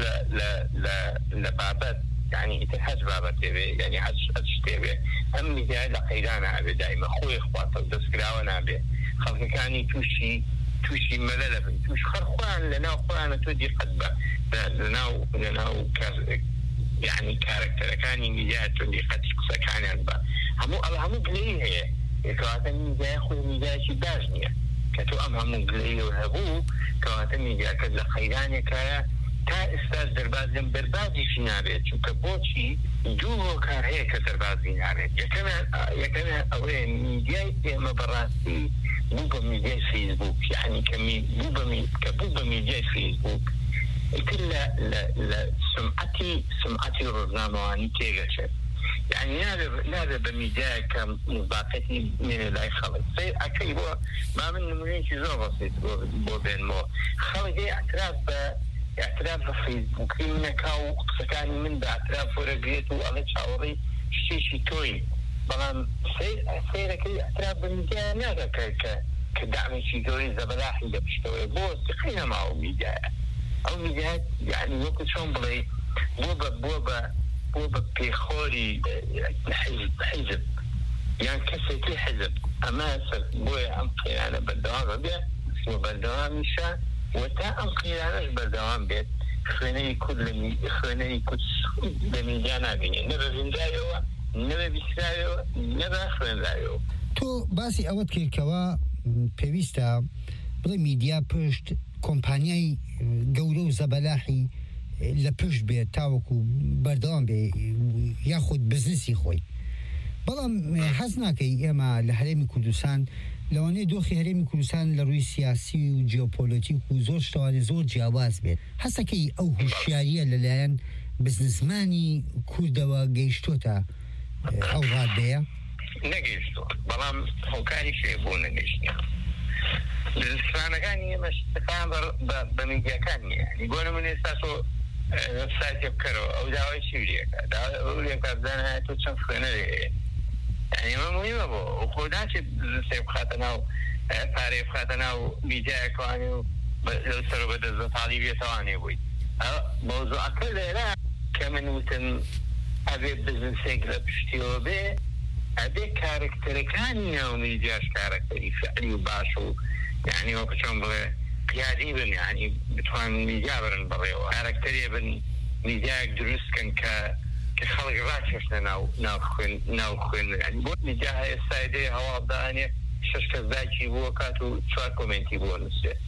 لە بابەت، یعنی ئیتر هەج بابەتێ بێ، یعنی هەج شتێ بێ، ئەم میدیای لە قەیرانە ئەبێ دایما خۆی خواتە دەستکراوە نابێ، خەڵکەکانی تووشی تووشی مەلە لەبن، تووش خەر خۆیان لەناو خۆیانە تۆ دیقەت بە لەناو لەناو یعنی کارکتەرەکانی میدیا تۆ دیقەتی قسەکانیان بە هەموو ئەڵ هەموو گلەی هەیە، کەواتە میدیای خۆی میدیایکی باش نییە کە تۆ ئەم هەموو گلەیەوە هەبوو کەواتە میدیاکەت لە قەیرانێکایە تا ئێستا دەرباز لەم دەربازیشی نابێت، چونکە بۆچی دوو هۆکار هەیە کە دەربازی نابێت. یەکەمە ئەوەیە میدیای ئێمە بەڕاستی بوو بە میدیای فیسبوک، یعنی کە بوو بە میدیای فیسبوک ئیتر لە سمعەتی سمعەتی ڕۆژنامەوانی تێگەچێت، یعنی نابێت بە میدیای کە مزباقەتی مێنە لای خەڵک سیر ئەکەی بۆ ما من نمونەیەکی زۆر بەسیط بۆ بێنمەوە. خەڵکی ئەتراف بە اعتراف بە فیسبووکی منەکا و قسەکانی من بە ئەتراف وەرەگرێت و ئەڵە چاوەڕێی شتێکی تۆی، بەڵام سیرەکەی ئەتراف بە میدیا ناگەکە کە دامێکی گەوری زەبەلاحی لە پشتەوەی بۆ سقی نەماوە میدیایە. ئەو میدیا یعنی وەکو چۆن بڵێ بۆ بە بۆ بە بۆ بە پێخۆری حیزب یان کەسێکی حیزب، ئەمە بۆیە ئەم قیرانە بەردەوام بێ و بەردەوامیشە وتا ئەم قیرانەش بەردەوام بێت. خوێنەی کورد لە خوێنەی کورد لە میدیا نابینێ، نەبە خوێندراوە نەبە بیستراوەوە نەبە خوێنراوەوە. تۆ باسی ئەوەت کردکەوە پێویستە بڵێ میدیا پشت کۆمپانیای گەورە و زەبەلاحی لە پشت بێت تاوەکو بەردەوام بێ یاخود بزنسی خۆی. بەڵام حەز ناکەی ئێمە لە هەرێمی کوردستان لەوانەیە دۆخی هەرێمی کوردستان لە ڕووی سیاسی و جیۆپۆلیتیک و زۆر شتوانێ زۆر جیاواز بێت. هەستەکەی ئەو هوشیاریە لەلایەن بزنسمانی کوردەوە گەیشتۆتە ئەو ڕادەیە؟ نەگەیشتووە، بەڵام هۆکاری شێ بۆ نەگەیشتنیە. بزنسمانەکانی ئێمە شتەکان بە میدیاکان نییە، بۆ نمونە ئێستا تۆ وێبسایتێ بکەرەوە ئەو داوای چیوریەکە داوای بزانە تۆ چەند خوێنەرێ هەیە، یعنی ئەمە مهمە بۆ خۆ ناچێت بزنسێ بخاتە ناو پارەی بخاتە ناو میدیایەکەوانێ و لەسەر بە دەستبەتاڵی بێتەوانێ بوویت. مەوزوعەکە لێرە کە من وتم ئەبێ بزنسێک لە پشتیەوە بێ، ئەبێ کارکتەرەکانی ناو میدیاش کارکتەری فعلی و باش و یعنی وەکو چۆن بڵێ قیادی بن، یعنی بتوان میدیا برن بڕێەوە، کارکتەرێ بن میدیایەک دروستکەن کە کە خەڵک ڕاکێشنە ناو خوێن. بۆ میدیا ئێستا دێ هەواڵدانێ شەش کەس داکی بووە کات و چوار کۆمنتی بۆ نووسێ،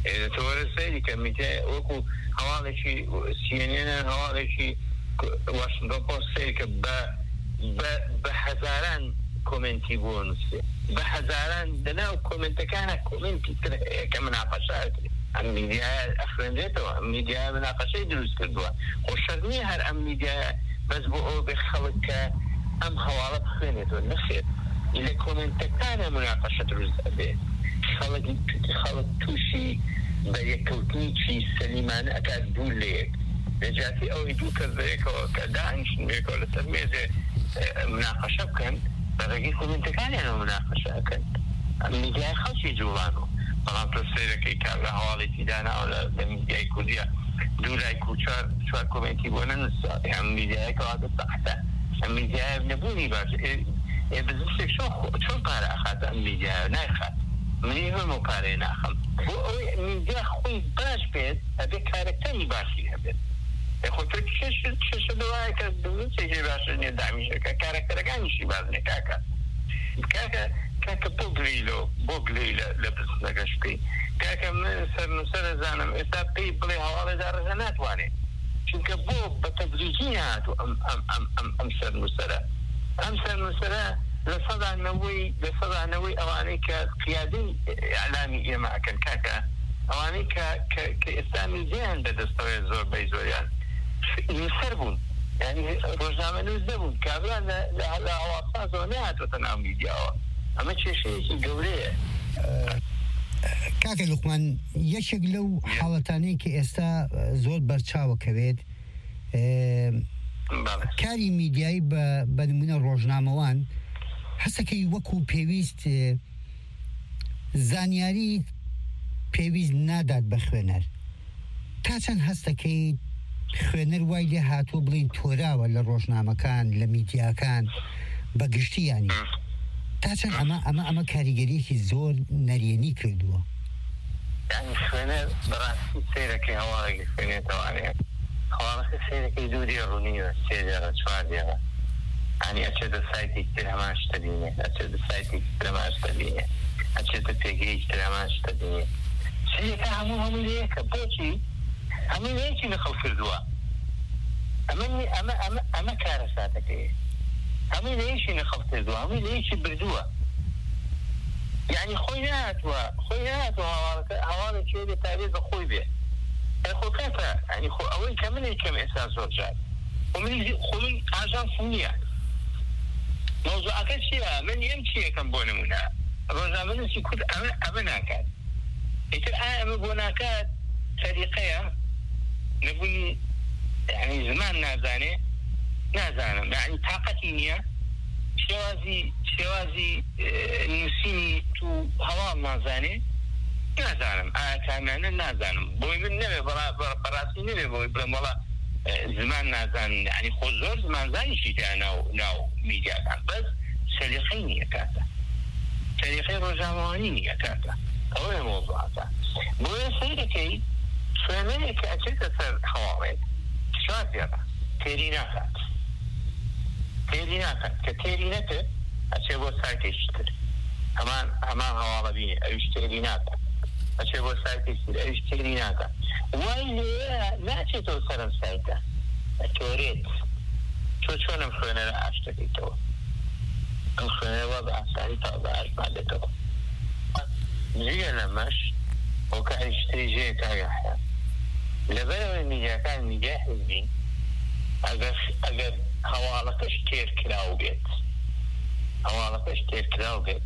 دەتوەرە سەیری کە میدیای وەکو هەواڵێکی سی ئێن ئێن هەواڵێکی واشنگتن پۆست سەیری کە بە هەزاران کۆمنتی بۆ نووسێ بە هەزاران لەناو کۆمنتەکانە کۆمنتی تر هەیە کە مناقەشایەتی ئەم میدیایە ئەخوێنرێتەوە ئەم میدیایە مناقەشەی دروست کردووە خۆ شەرت نییە هەر ئەم میدیایە بەس بۆ ئەو بێ خەڵک کە ئەم هەواڵە بخوێنێتەوە نەخێت لە کۆمنتەکانە مناقەشە دروست ئەبێ خەڵکی خەڵک تووشی بە یەککەوتنیی سەلیمانە ئەکات دوو لە یەک لەجاتی ئەوەی دوو کەس بەیەکەوە کە داهێنشنێکەوە لەسەر مێزێ مناقەشە بکەن بەڕێگەی کۆمنتەکانیانەوە مناقەشە ئەکەن ئەم میدیای خەڵکی جوڵانەوە بەڵام تۆ سەیرەکەی کابرا هەواڵێکی داناوە لە میدیای کوردیە دوو لایک و چوار چوار کۆمنتی بۆ نەنووسا ئەم میدیایەکەوە سەختە ئەم میدیایە نەبوونی باش بزنسێک چۆن پارە ئەخاتە ئەم میدیایە نایخات منی هەموو پارەی ناخەم بۆ ئەوەی میدیا خۆی باش بێت ئەبێ کارەکتەری باشی هەبێت خۆتر چێشە دوایە کە بزنسێکی باشە نیە دامیشەکە کارەکتەرەکانیشی باز نێ کاکە کاکە کاکە بۆ گلیلۆ بۆ گلی لە بزنەکەش بکەی کاکە من سەرنووسەر دەزانم ئێستا پێی بڵێ هەواڵێدا ڕێژە ناتوانێت چونکە بۆ بە تەدریجی هاتوو ئەم سەرنووسەرە ئەم سەرنووسەرە لە سەدانەوەی لە سەدانەوەی ئەوانەی کە قیادەی ئەعلامی ئێمە ئەکەن کاکە ئەوانەی کە ئێستا میدیایان بەدەستەوەی زۆر بەی زۆریان نووسەر بوون یعنی ڕۆژنامە نووس دەبوون کابرا لە هەواڵسازەوە نەهاتوەتە ناو میدیاوە ئەمە کێشەیەکی گەورەیە کاکە لوقمان یەکێک لەو حاڵەتانەی کە ئێستا زۆر بەرچاوەکەوێت کاری میدیایی بە نمونە ڕۆژنامەوان هەستەکەی وەکو پێویست زانیاری پێویست نادات بە خوێنەر تا چەند هەستەکەی خوێنەر وای لێ هاتووە بڵین تۆراوە لە ڕۆژنامەکان لە میدیاکان بە گشتیانی تا چەند ئەمە ئەمە ئەمە کاریگەریەکی زۆر نەرێنی کردووە یعنی خوێنەر بەڕاستی سەیرەکەی هەواڵێکی خوێنێتەوانێت هەواڵەکە سەیرەکەی دوو دێ ڕوونیوە سێ دێڕە چوار دێڕە ینی ئەچێتە سایتێک تر هەمان شتە بینێ ئەچێتە سایتێک تر هەمان شتە بینێ ئەچێتە پێگەیەکی تر هەمان شتە بینێ سەیرەکە هەموو هەموو لەیەکە بۆچی هەموو لەیەکی لەخەڵ کردووە ئەمە کارە ساتەکەیە هەمووی لەیەکی لەخەڵ کردووە هەمووی لەیەکی بردووە یعنی خۆی نهاتووە خۆی نهاتووە هەواڵێکی لێ تابێت بە خۆی بێ خۆ کاتە ینی خۆ ئەوەی کە من یکەم ئێستا زۆر جار خۆ من ئاژانس نییە مۆزوعەکە چییە من ئەم چی یەکەم بۆ نمونە ڕۆژنامەنووسی کورد ئەمە ناکات ئیتر ئایا ئەمە بۆ ناکات سەریقەیە نەبوونی یعنی زمان نازانێ نازانم یعنی تااقەتی نییە شێوازی شێوازی نووسینی تو هەواڵ نازانێ نازانم ئاکانانە نازانم بۆی من نەوێ بەڕاستی نەوێ بۆی بڵێم وەڵا زمان نازان ینی خۆ زۆر زمانزانیشی تا ناو میدیاکان بەس سەلیقەی نییە کاتە سەلیقەی ڕۆژنامەوانی نییە کاتە ئەوەیە مۆزوعاتە بۆیە سەیرەکەی خوێنەیە کە ئەچێتە سەر هەواڵێت چوار دێڕە تێری ناکات تێری ناکات کە تێری نەکرد ئەچێ بۆ سایتێکی تر هەمان هەمان هەواڵە بینێ ئەویش تێری ناکات ئەچێ بۆ سایتێکی تر ئەویش تێری ناکات وای لێ ناچێتەوە سەرم سایتە ئەتۆرێت تۆ چۆنم خوێنەرە ئاشتەکەیتەوە ئەم خوێنەوە بە ئاسانی تا بە ئاشمادێتەوە جگە لەمەش بۆ کاری شتری ژێ کاگەحیا لەبەرەوەی میدیاکان میدیا حزبی ئەگەر هەواڵەکەش تێرکراو بێت هەواڵەکەش تێرکراو بێت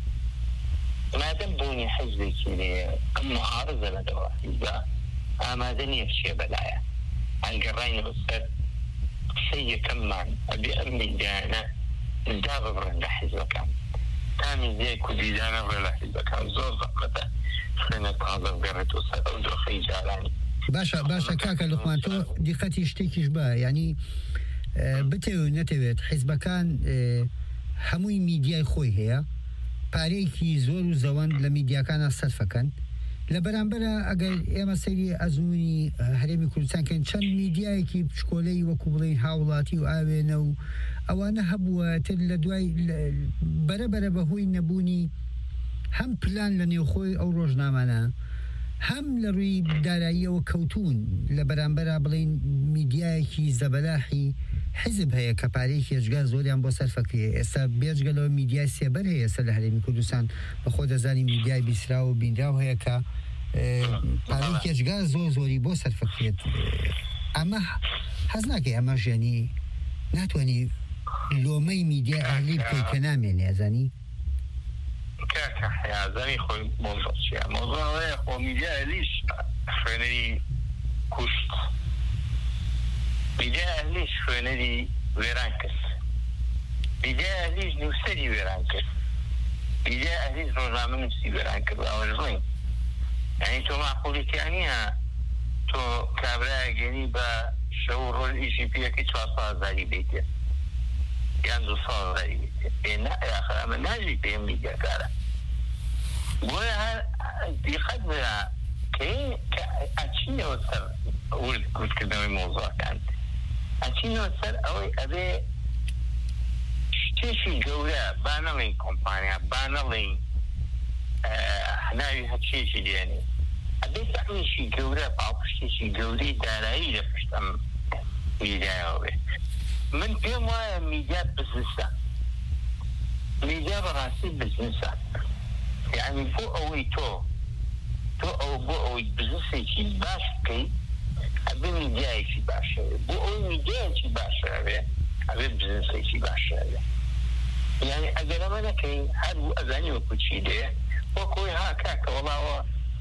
مادەم بوونی حزبێکی لێ ئەم معارضە لەدەوە حیزبە ئامادە نییە چێ بەلایە هەنگەڕاینە بەسەر قسەی یەکەممان ئەبێ ئەم میدیانە دا ببڕن لە حیزبەکان تا میدیای کوردی دا نەبڕن لە حیزبەکان زۆر زەحمەتە خوێنە تازە بگەڕێتەوە سەر ئەو دۆخەی جارانی باشە باشە کاکە لوقمان تۆ دیقەتی شتێکیش بە ینی بتەوێت نەتەوێت حیزبەکان هەمووی میدیای خۆی هەیە پارەیەکی زۆر و زەوەند لە میدیاکانە سەرفەکەن لە بەرامبەرە ئەگەر ئێمە سەیری ئەزمموی هەرێمی کوردستان کەن چەند میدیایەکی پشکۆلەی وەکو بڵین هاوڵاتی و ئاوێنە و ئەوانە هەبووە تر لە دوای بەرەبەرە بەهۆی نەبوونی هەم پلان لە نێوخۆی ئەو ڕۆژنامانە هەم لە ڕووی داراییەوە کەوتون لە بەرامبەرا بڵین میدیایەکی زەبەلاحی حزب هەیە کە پارەیەکی هێژگار زۆریان بۆ سەرفەکرێ. ئێستا بێجگەلەوە میدیای سێبەر هەیە ئێستا لە هەرێمی کوردستان بەخۆ دەزانی میدیای بیسرا و بینراو هەیە کە پارەیەکی هێژگار زۆر زۆری بۆ سەرفەکرێت. ئەمە حەز ناکەی ئەمە ژێنی ناتوانانی لۆمەی میدیای ئاهلی بکەی کە نامێنێ ئەزانی کاکە حیازانی خۆی مۆزۆ چیە مۆزۆڵەیە خۆ میدیا ئەهلیش خوێنەری کوشت میدیا ئەهلیش خوێنەری وێران کرد میدیا ئەهلیش نووسەری وێران کرد میدیا ئەهلیش ڕۆژنامە نووسی وێران کرد ئەوەش بڵین یعنی تۆ ماقوڵیتیانیە تۆ کابراگەنی بە شەو ڕۆژ ئیشی پێەکەی چوار سازاری بیتێ یان دوو سازاری بیتێ ئاخر ئەمە ناژی پێم میدیاکارە بۆیە هەر دیقەت بە کە ئەچینەوە سەر وردکردنەوەی مۆزۆەکان ئەچینەوە سەر ئەوەی ئەبێ شتێکی گەورە با نەڵێن کۆمپانیا با نەڵێن ناوی هەچێکی دێنێ ئەبێ سەحنێکی گەورە پاڵپشتێکی گەورەی دارایی لە پشتەم میدیایەوە بێ. من پێم وایە میدیا بزنسە میدیا بەڕاستی بزنسە یعنی بۆ ئەوەی تۆ تۆ ئەو بۆ ئەوەی بزنسێکی باش بکەی ئەبێ میدیایەکی باشە بۆ ئەوەی میدیایەکی باشە بێ ئەبێ بزنسێکی باشە بێ. یعنی ئەگەر ئەمە نەکەی هەر بوو ئەزانی وەکو چی دێ بۆ کۆی ها کاکە وەڵاوە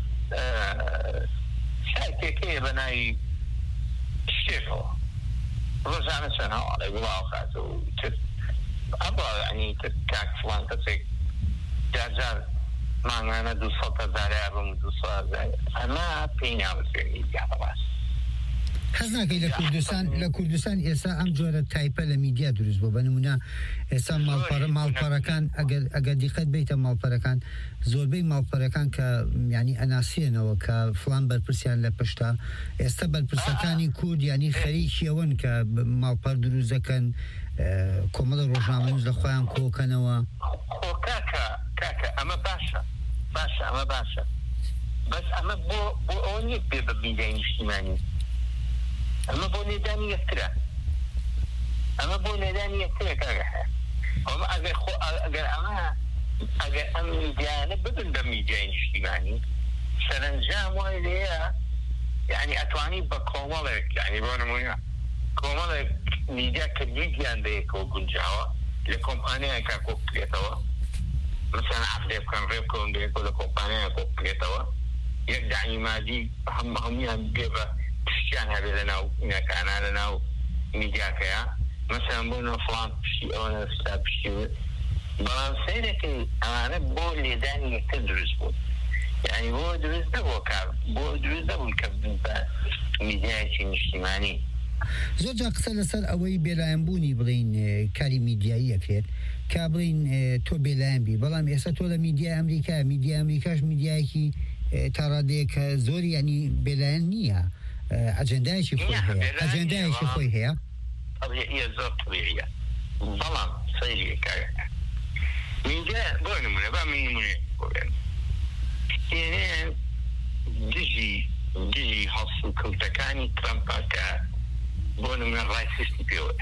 شایتێکەیە بە ناوی شتێکەوە ڕۆژانە چەند هەواڵێ بڵاو خاتە و تر ئەبڵ ینی تر کاک فڵان کەسێک جارجار مانگانە دوو سەد هەزارە بم دوو سەد هەزار ئەمە پێی ناوەسێ میدیا بەڕاست. حەز ناکەی لە کوردستان لە کوردستان ئێستا ئەم جۆرە تایپە لە میدیا دروست بۆ بە نمونە ئێستا ماڵپەڕە ماڵپەڕەکان ئەگەر دیقەت بیتە ماڵپەرەکان زۆربەی ماڵپەرەکان کە ینی ئەناسیێنەوە کە فڵان بەرپرسیان لە پشتا ئێستا بەرپرسەکانی کورد ینی خەریکیەوەن کە ماڵپەر دروست دەکەن کۆمەڵە ڕۆژنامەنووس لە خۆیان کۆکەنەوە. کاکە کاکە ئەمە باشە باشە ئەمە باشە بەس ئەمە بۆ بۆ ئەوە نیە بێ بە میدیای نیشتیمانی ئەمە بۆ نێدانی یەکترە ئەمە بۆ نێدانی یەکترە کاکە ئەمە ئەگەر خۆ ئەگەر ئەمە ئەگەر ئەم میدیانە ببن بە میدیای نیشتیمانی سەرنجام وای لێیە یعنی ئەتوانی بە کۆمەڵێک یعنی بۆ نمونە کۆمەڵێک میدیا کە دیگیان بەیەکەوە گونجاوە لە کۆمپانیایەکە کۆ بکرێتەوە مثلا عەفدێ بکەن ڕێ بکەون بەیەکەوە لە کۆمپانیایە کۆ بکرێتەوە یەک داعی مادی هەم هەمویان بێ بە پشتیان هەبێ لە ناو ئینەکانە لە ناو میدیاکەیە مثلا بۆ نە فڵان پشتی ئەوە ستا پشتی بەڵام سەیرەکەی ئەمانە بۆ لێدانی یەکتر دروست بوون یعنی بۆ دروست نەبوو کار بۆ دروست نەبوون کە بە میدیایەکی نیشتیمانی. زۆر جا قسە لەسەر ئەوەی بێلایەنبوونی بڵین کاری میدیایی ئەکرێت کا بڵین تۆ بێلایەن بی بەڵام ئێستا تۆ لە میدیای ئەمریکا میدیای ئەمریکاش میدیایەکی تا ڕادەیە کە زۆری ینی بێلایەن نییە ئەجەندایەکی خۆی هەیە ئەجەندایەکی خۆی هەیە طبیعیە زۆر طبیعیە بەڵام سەیری کارە میدیا بۆ نمونە با من نمونە بۆ بێن سێنێن دژی دژی هەڵسو کەوتەکانی ترەمپە کە بۆ نمونە ڕایسیستی پێوەیە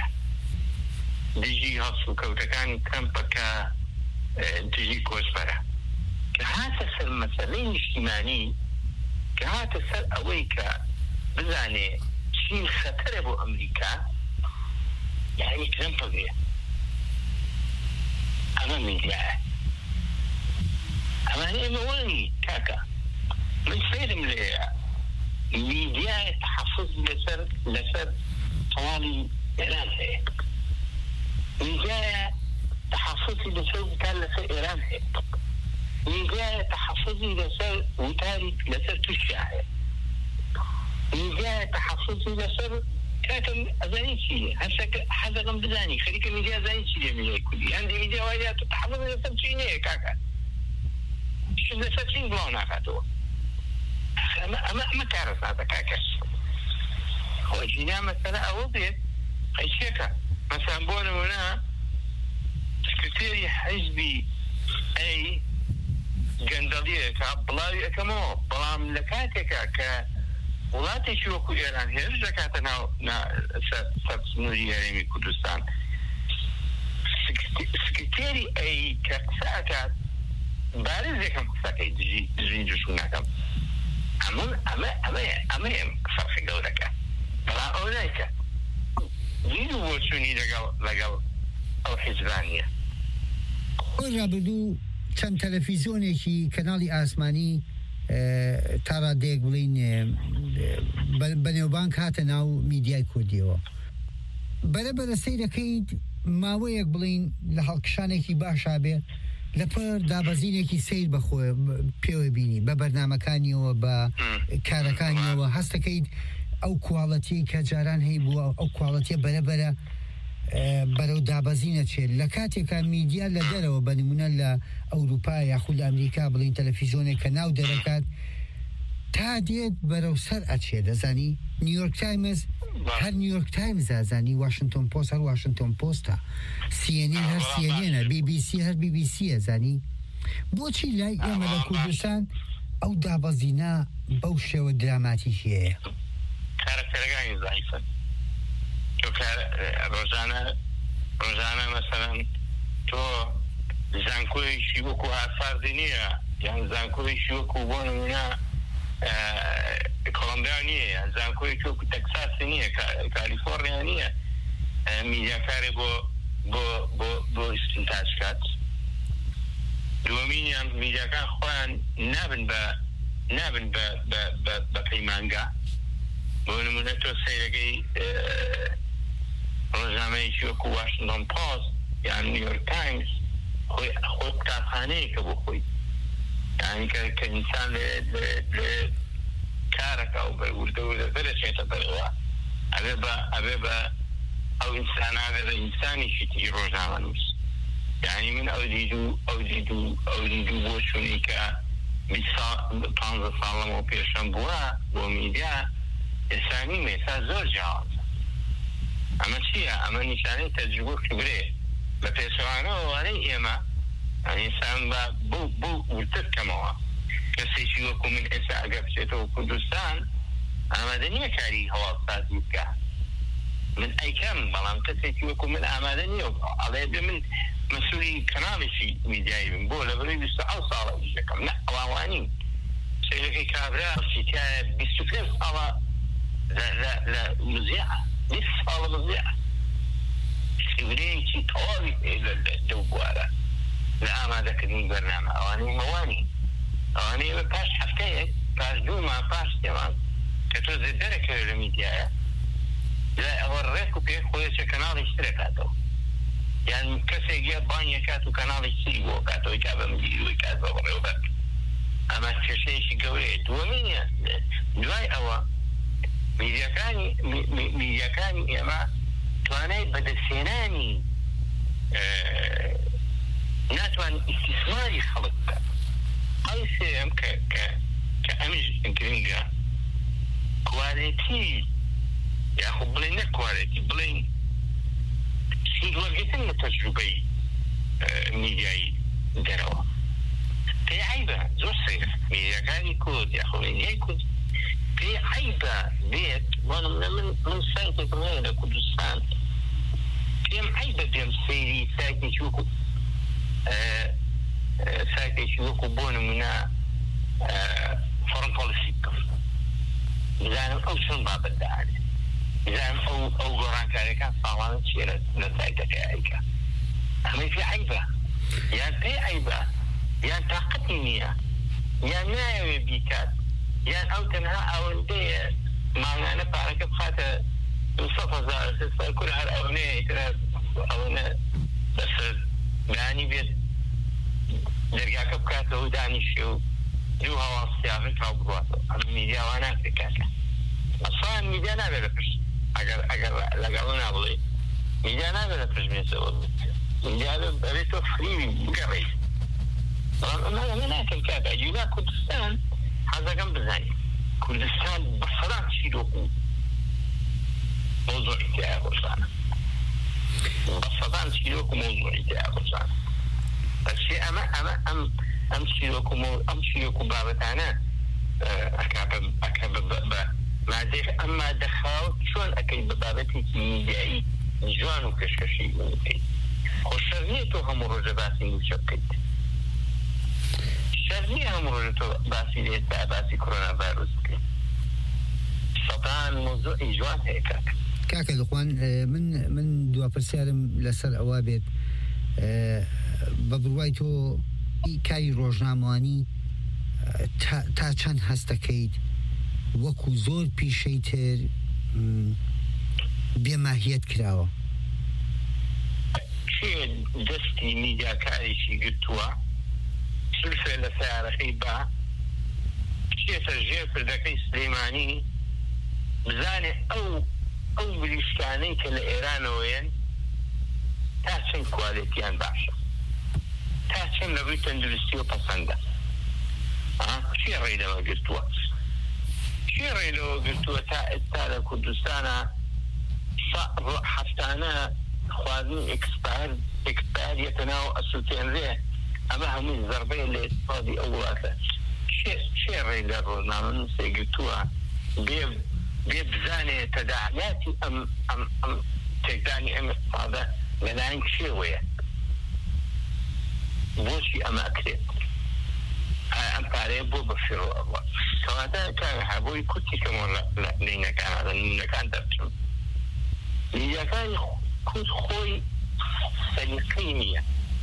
دژی هەڵسو کەوتەکانی ترەمپە کە دژی کۆچبەرە کە هاتە سەر مەسەلەی نیشتیمانی کە هاتە سەر ئەوەی کە بزانێ چین خەتەرە بۆ ئەمریکا یعنی ترەمپە بێ ئەمە میدیایە ئەمانە ئێمەوەنی کاکە من فێرم لێیە میدیای تحفظ لەسەر لەسەر هەواڵی ئێران هەیە میدیایە تحفظی لەسەر وتار لەسەر ئێران هەیە میدیایە تحفظی لەسەر وتاری لەسەر تووشیا هەیە میدیایە تحفظی لەسەر کاتم ئەزانی چیە هەرسەکە حەزەکەم بزانی خەریکە میدیا زانی چی لێ میدیای کوردی هەندی میدیا وایە تۆ تحفظ لەسەر چین هەیە کاکە شت لەسەر چین بڵاو ناکاتەوە ئەمە ئەمە کارە سادە کاکەس خۆجینا مەسەلە ئەوە بێت قەیچێکە مەسەڵەن بۆ نمونە سکرتێری حیزبی ئەی گەندەڵیەکە بڵاوی ئەەکەمەوە بەڵام لە کاتێکە کە وڵاتێکی وەکو ئێران هێرش دەکاتە ناو سەرسنووری هەرێمی کوردستان سکرتێری ئەی کە قسە ئەکات بارزێکم قسەکەی دژی دژمنەکەم ئەمە ئەمە ئەمە ئەمەیە فەرقی گەورەکە بەڵام ئەو نایکە زیر و بۆچوونی لەگەڵ لەگەڵ ئەو حیزبانیە ڕابردوو چەند تەلەڤیزۆنێکی کەناڵی ئاسمانی تا ڕادەیەک بڵین بەنێوبانگ هاتە ناو میدیای کوردیەوە بەرەبەرە سەیر دەکەیت ماوەیەک بڵین لە هەڵکشانێکی باشا بێ لەپەر دابەزینێکی سیر بەخۆ پێوە بینی بە بەرنامەکانیەوە بە کارەکانیەوە هەست دەکەیت ئەو کوواڵەتی کە جاران هەیە بووە ئەو کوواڵەتیە بەرەبەرە بەرەو دابەزینە چێت لە کاتێکە میدیا لە دەرەوە بە نمونە لە ئەوروپا یاخود لە ئەمریکا بڵین تەلەڤیزۆنێک کە ناو دەرەکات تا دێت بەرەو سەر ئەچێ دەزانی نیویۆرک تایمز هەر نیویۆرک تایمز ئازانی واشنگتن پۆست هەر واشنگتن پۆستە سی ئێن ئێن هەر سی ئێن ئێنە بی بی سی هەر بی بی سی ئەزانی بۆچی لای ئێمە لە کوردستان ئەو دابەزینە بەو شێوە دراماتیکی هەیە کارەکتەرەکانی زایفن ڕۆژانە ڕۆژانە مەسەلەن تۆ زانکۆیشی وەکو ئافاردی نییە یان زانکۆیشی وەکو بۆ نمونە کۆڵەمبیا نییە یان زانکۆیشی وەکو تەکساسی نییە کالیفۆرنیا نییە میدیاکارێ بۆ بۆ بۆ بۆ ئیستنتاج کات دووەمینیان میدیاکان خۆیان نابن بە نابن بە پەیمانگا بۆ نمونە تۆ سەیرەکەی ڕۆژنامەیەکی وەکو واشنگتن پۆست یان نیویۆرک تایمز خۆی خۆ قوتابخانەیەکە بۆ خۆی یعنی کە ئینسان لێ کارەکە و بەوردە وردە دەرەچێتە بەرەوە ئەبێ بە ئەبێ بە ئەو ئینسانە بێ بە ئینسانێکی تری ڕۆژنامە نووس یعنی من ئەو دیدوو ئەو دیدوو ئەو دیدوو بۆ چوونی کە پانزە ساڵەمەوە پێشەم بووە بۆ میدیا ئێسانی مێسا زۆر جیاوازە ئەمە چییە؟ ئەمە نیشانەی تەجروبە و خبرەیە بە پێچەوانەوە وانەی ئێمە ئینسان بە بۆ بۆ ورتر کەمەوە کەسێکی وەکو من ئێستا ئەگەر بچێتەوە کوردستان ئامادە نییە کاری هەواڵسازی بکە من ئەیکەم بەڵام کەسێکی وەکو من ئامادە نییە ئەڵێ بێ من مەسوولی کەناڵێکی میدیایی بم بۆ لەبەرەوەی بیست و حەوت ساڵە ئیش دەکەم نە ئەوانوانی سەیرەکەی کابرا سیتایە بیست و پێنج ساڵە لە مزیعە بیست ساڵە مزیعە خبرەیەکی تەواوی لەو بوارە لە ئامادەکردنی بەرنامە ئەوانەی مەوانی ئەوانەی بە پاش هەفتەیەک پاش دوو ماه پاش تێوان کە تۆ دەرەکەوێت لە میدیایە لا ئەوە ڕێک و پێ خۆیەکە کەناڵی شتێکاتەوە یان کەسێک یە بانیە کات و کەناڵی سی بۆ کاتەوەی کا بە مدیروی کات بە بەڕێوەبەر ئەمە کێشەیەکی گەورەیە دووەمینە دوای ئەوە میدیاکانی میدیاکانی ئێمە توانای بەدەستێنانی ناتوان ئیستیسماری خەڵک بکات ئەو سێم کە کە ئەمیش گرنگە کوالێتی یاخود بڵێن نە کوالێتی بڵێن سیدوەرگرتن لە تەجروبەی میدیایی دەرەوە پێی عیبە زۆر سەیرە میدیاکانی کورد یاخود میدیای کورد پێی عیبە بێت من من سایتێکم هەیە لە کوردستان پێم عیبە بێم سەیری سایتێکی وەکو سایتێکی وەکو بۆ نمونە فۆرن پۆلیسی بکەم بزانم ئەو چۆن بابەتدانێت بزانم ئەو ئەو گۆڕانکاریەکان ساڵانە چیە لە سایتەکە ئەیکە ئەمەی پێ عیبە یان پێ عیبە یان تاقەتی نییە یان نایەوێ بیکات یان ئەو تەنها ئەوەندەیە ماڵانە پارەکە بخاتە دووسەد هەزار سێسەد کورە هەر ئەوەنەیە ترە ئەوەنە بەسەر دانی بێت دەرگاکە بکاتەوە دانیشێ و دوو هەواڵسیاغن کاو بڕاتەوە ئەم میدیاوان ناکرێ کاکە ئەسڵان میدیا نابێت لە پشت ئەگەر ئەگەر لەگەڵ نابڵێ میدیا نابێت لە پشت بێتەوە میدیا بەبێتەوە فریوی بگەڕێیت بەڵام ئەمە ئەمە ناکەم کاکە جولا کوردستان حەزەکەم بزانێت کوردستان بەسەدا چیرۆک و مۆزۆعی تایە خۆشانە بەسەدان چیرۆک و مۆزۆعی تایە خۆشانە بەچێ ئەمە ئەمە ئەم امشي لكم امشي لكم بابتانا اكاب اكاب ما دخ اما دخاو شلون اكيد ببابتي ميديائي جوان وكشكشي وشرنيتو هم رجباتي مشقيت شرني هم رجباتو باسي ليتا باسي كورونا فيروس سطان موضوع جوان هيك كاك لقوان من من دوا برسالم لسر اوابت ببروايتو کاری ڕۆژنامەوانی تا چەند هەست دەکەیت وەکو زۆر پیشەی تر بێماهیەت کراوە چێ دەستی میدیاکاریشی گرتووە سلفێ لە سیارەکەی با بچێتە ژێر پردەکەی سلەیمانی بزانێ ئەو ئەو بریشکانەی کە لە ئێرانەوەیەن تا چەند کوالێتیان باشە تا چەند لەڕووی تەندروستی و پەسەندە چی ڕێی لەوە گرتووە چی ڕێی لەوە گرتووە تا ئێستا لە کوردستانە هەفتانە خواردن ئێکسپایرێتە ناو ئەسووتێنرێ ئەمە هەمووی زەربەیە لە ئێقتصادی ئەو وڵاتە چی ڕێی لە ڕۆژنامە نووسێ گرتووە بێ بزانێ تەداعیاتی ئەم تێکدانی ئەم ئێقتصادە لەلایەن کێوەیە بۆچی ئەمە ئەکرێت ئەم پارەیە بۆ بەفێڕەوە کەواتە هەبووی کورتی کەمەوە لە نینەکانە نینەکان دەرچم میدیاکانی کورد خۆی سەلیقەی نییە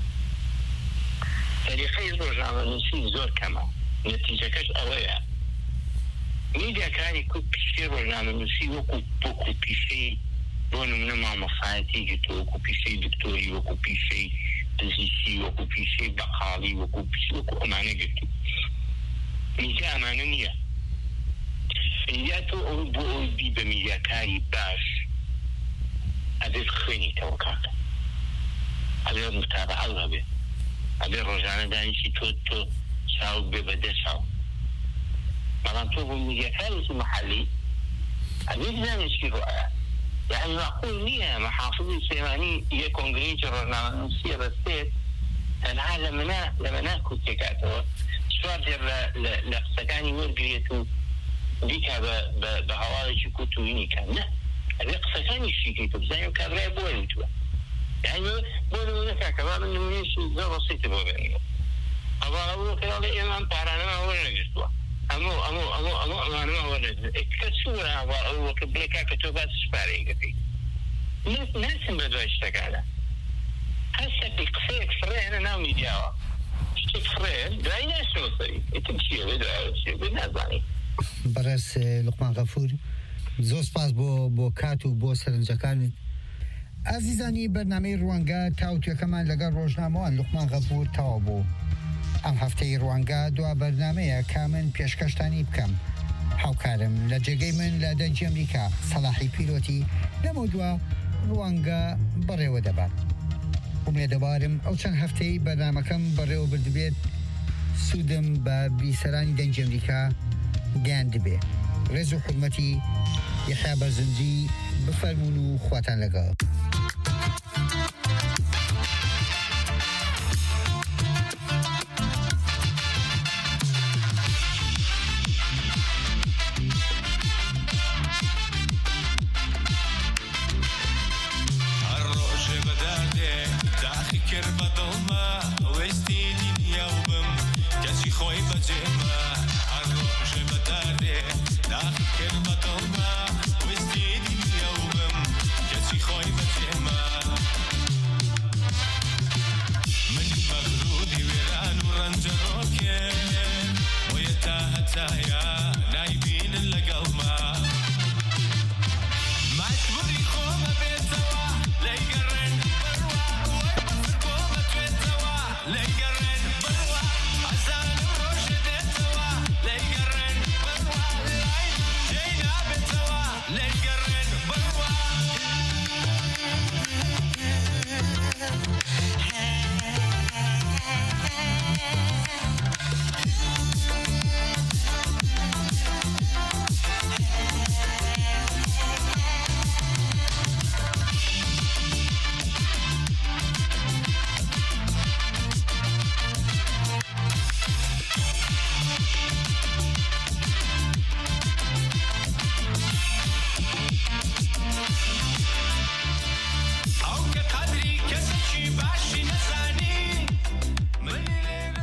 سەلیقەی ڕۆژنامەنووسی زۆر کەمە نەتیجەکەش ئەوەیە میدیاکانی کورد پیشەی ڕۆژنامەنووسی وەکو وەکو پیشەی بۆ نمونە مامۆسایەتی گرتووە وەکو پیشەی دکتۆری وەکو پیشەی پزیشکی وەکو پیشەی بەقاڵی وەکو پیشەی وەکو ئەمانە گرتو میدیا ئەمانە نییە میدیا تۆ ئەو بۆ ئەوی بی بە میدیاکاری باش ئەبێت خوێنیتەوە کاکە ئەبێت متابعە هەبێ ئەبێت ڕۆژانە دانیشی تۆ تۆ چاو بێ بەدە چاو بەڵام تۆ بۆ میدیاکارێکی مەحەلی ئەبێت بزانێت چی ڕۆیە يعني معقول نية محافظ السيماني هي كونغريتي روزنامەنووسیە بەستێت تەنها لە منا لە منا کوتێکاتەوە سوار دێر لە قسەکانی وەرگرێت و دیکە بە هەواڵێکی کوتوینی کە نە ئەبێ قسەکانی شیکیت و بزانێ و کابرای بۆ وەرگتووە یعنی بۆ نمونە کاکەوا من نمونەیەکی زۆر بەسیطە بۆ بێنەوە هەواڵە بۆ کەڵێ ئێمە ئەم پارانەمان وەرنەگرتووە ئەمە ئەمە ئەمە ئەمە ئەمانەوە وەرنەگرت کە چووە هەواڵ ئەو وەکە بڵێ کاکە تۆ باس سپارەی گەکەیت ناسم بە دوای شتەکانە هەستێکی قسەیەک فڕێنە ناو میدیاوە شتێک فڕێن دوای ناسمەوە سەری ئیتر چییە بێ دوایەوە چییە بێ نازانی بەڕێز لوقمان غەفور زۆر سپاس بۆ بۆ کات و بۆ سەرنجەکانت ئازیزانی بەرنامەی ڕوانگە تاوتوێکەمان لەگەڵ ڕۆژنامەوان لوقمان غەفور تەواو بوو ئەم هەفتەی ڕوانگە دوا بەرنامەیە کا من پێشکەشتانی بکەم هاوکارم لە جێگەی من لە دەنجی ئەمریکا سەلاحی پیرۆتی لەمە دووە ڕوانگە بەڕێوە دەبات ومێدەبارم ئەو چەند هەفتەی بەرنامەکەم بەڕێوە بردبێت سوودم بە بیسەرانی دەنجی ئەمریکا گیان دەبێ ڕێز و حورمەتی یەحیا بەرزنجی بفەرمون و خواتان لەگەڵ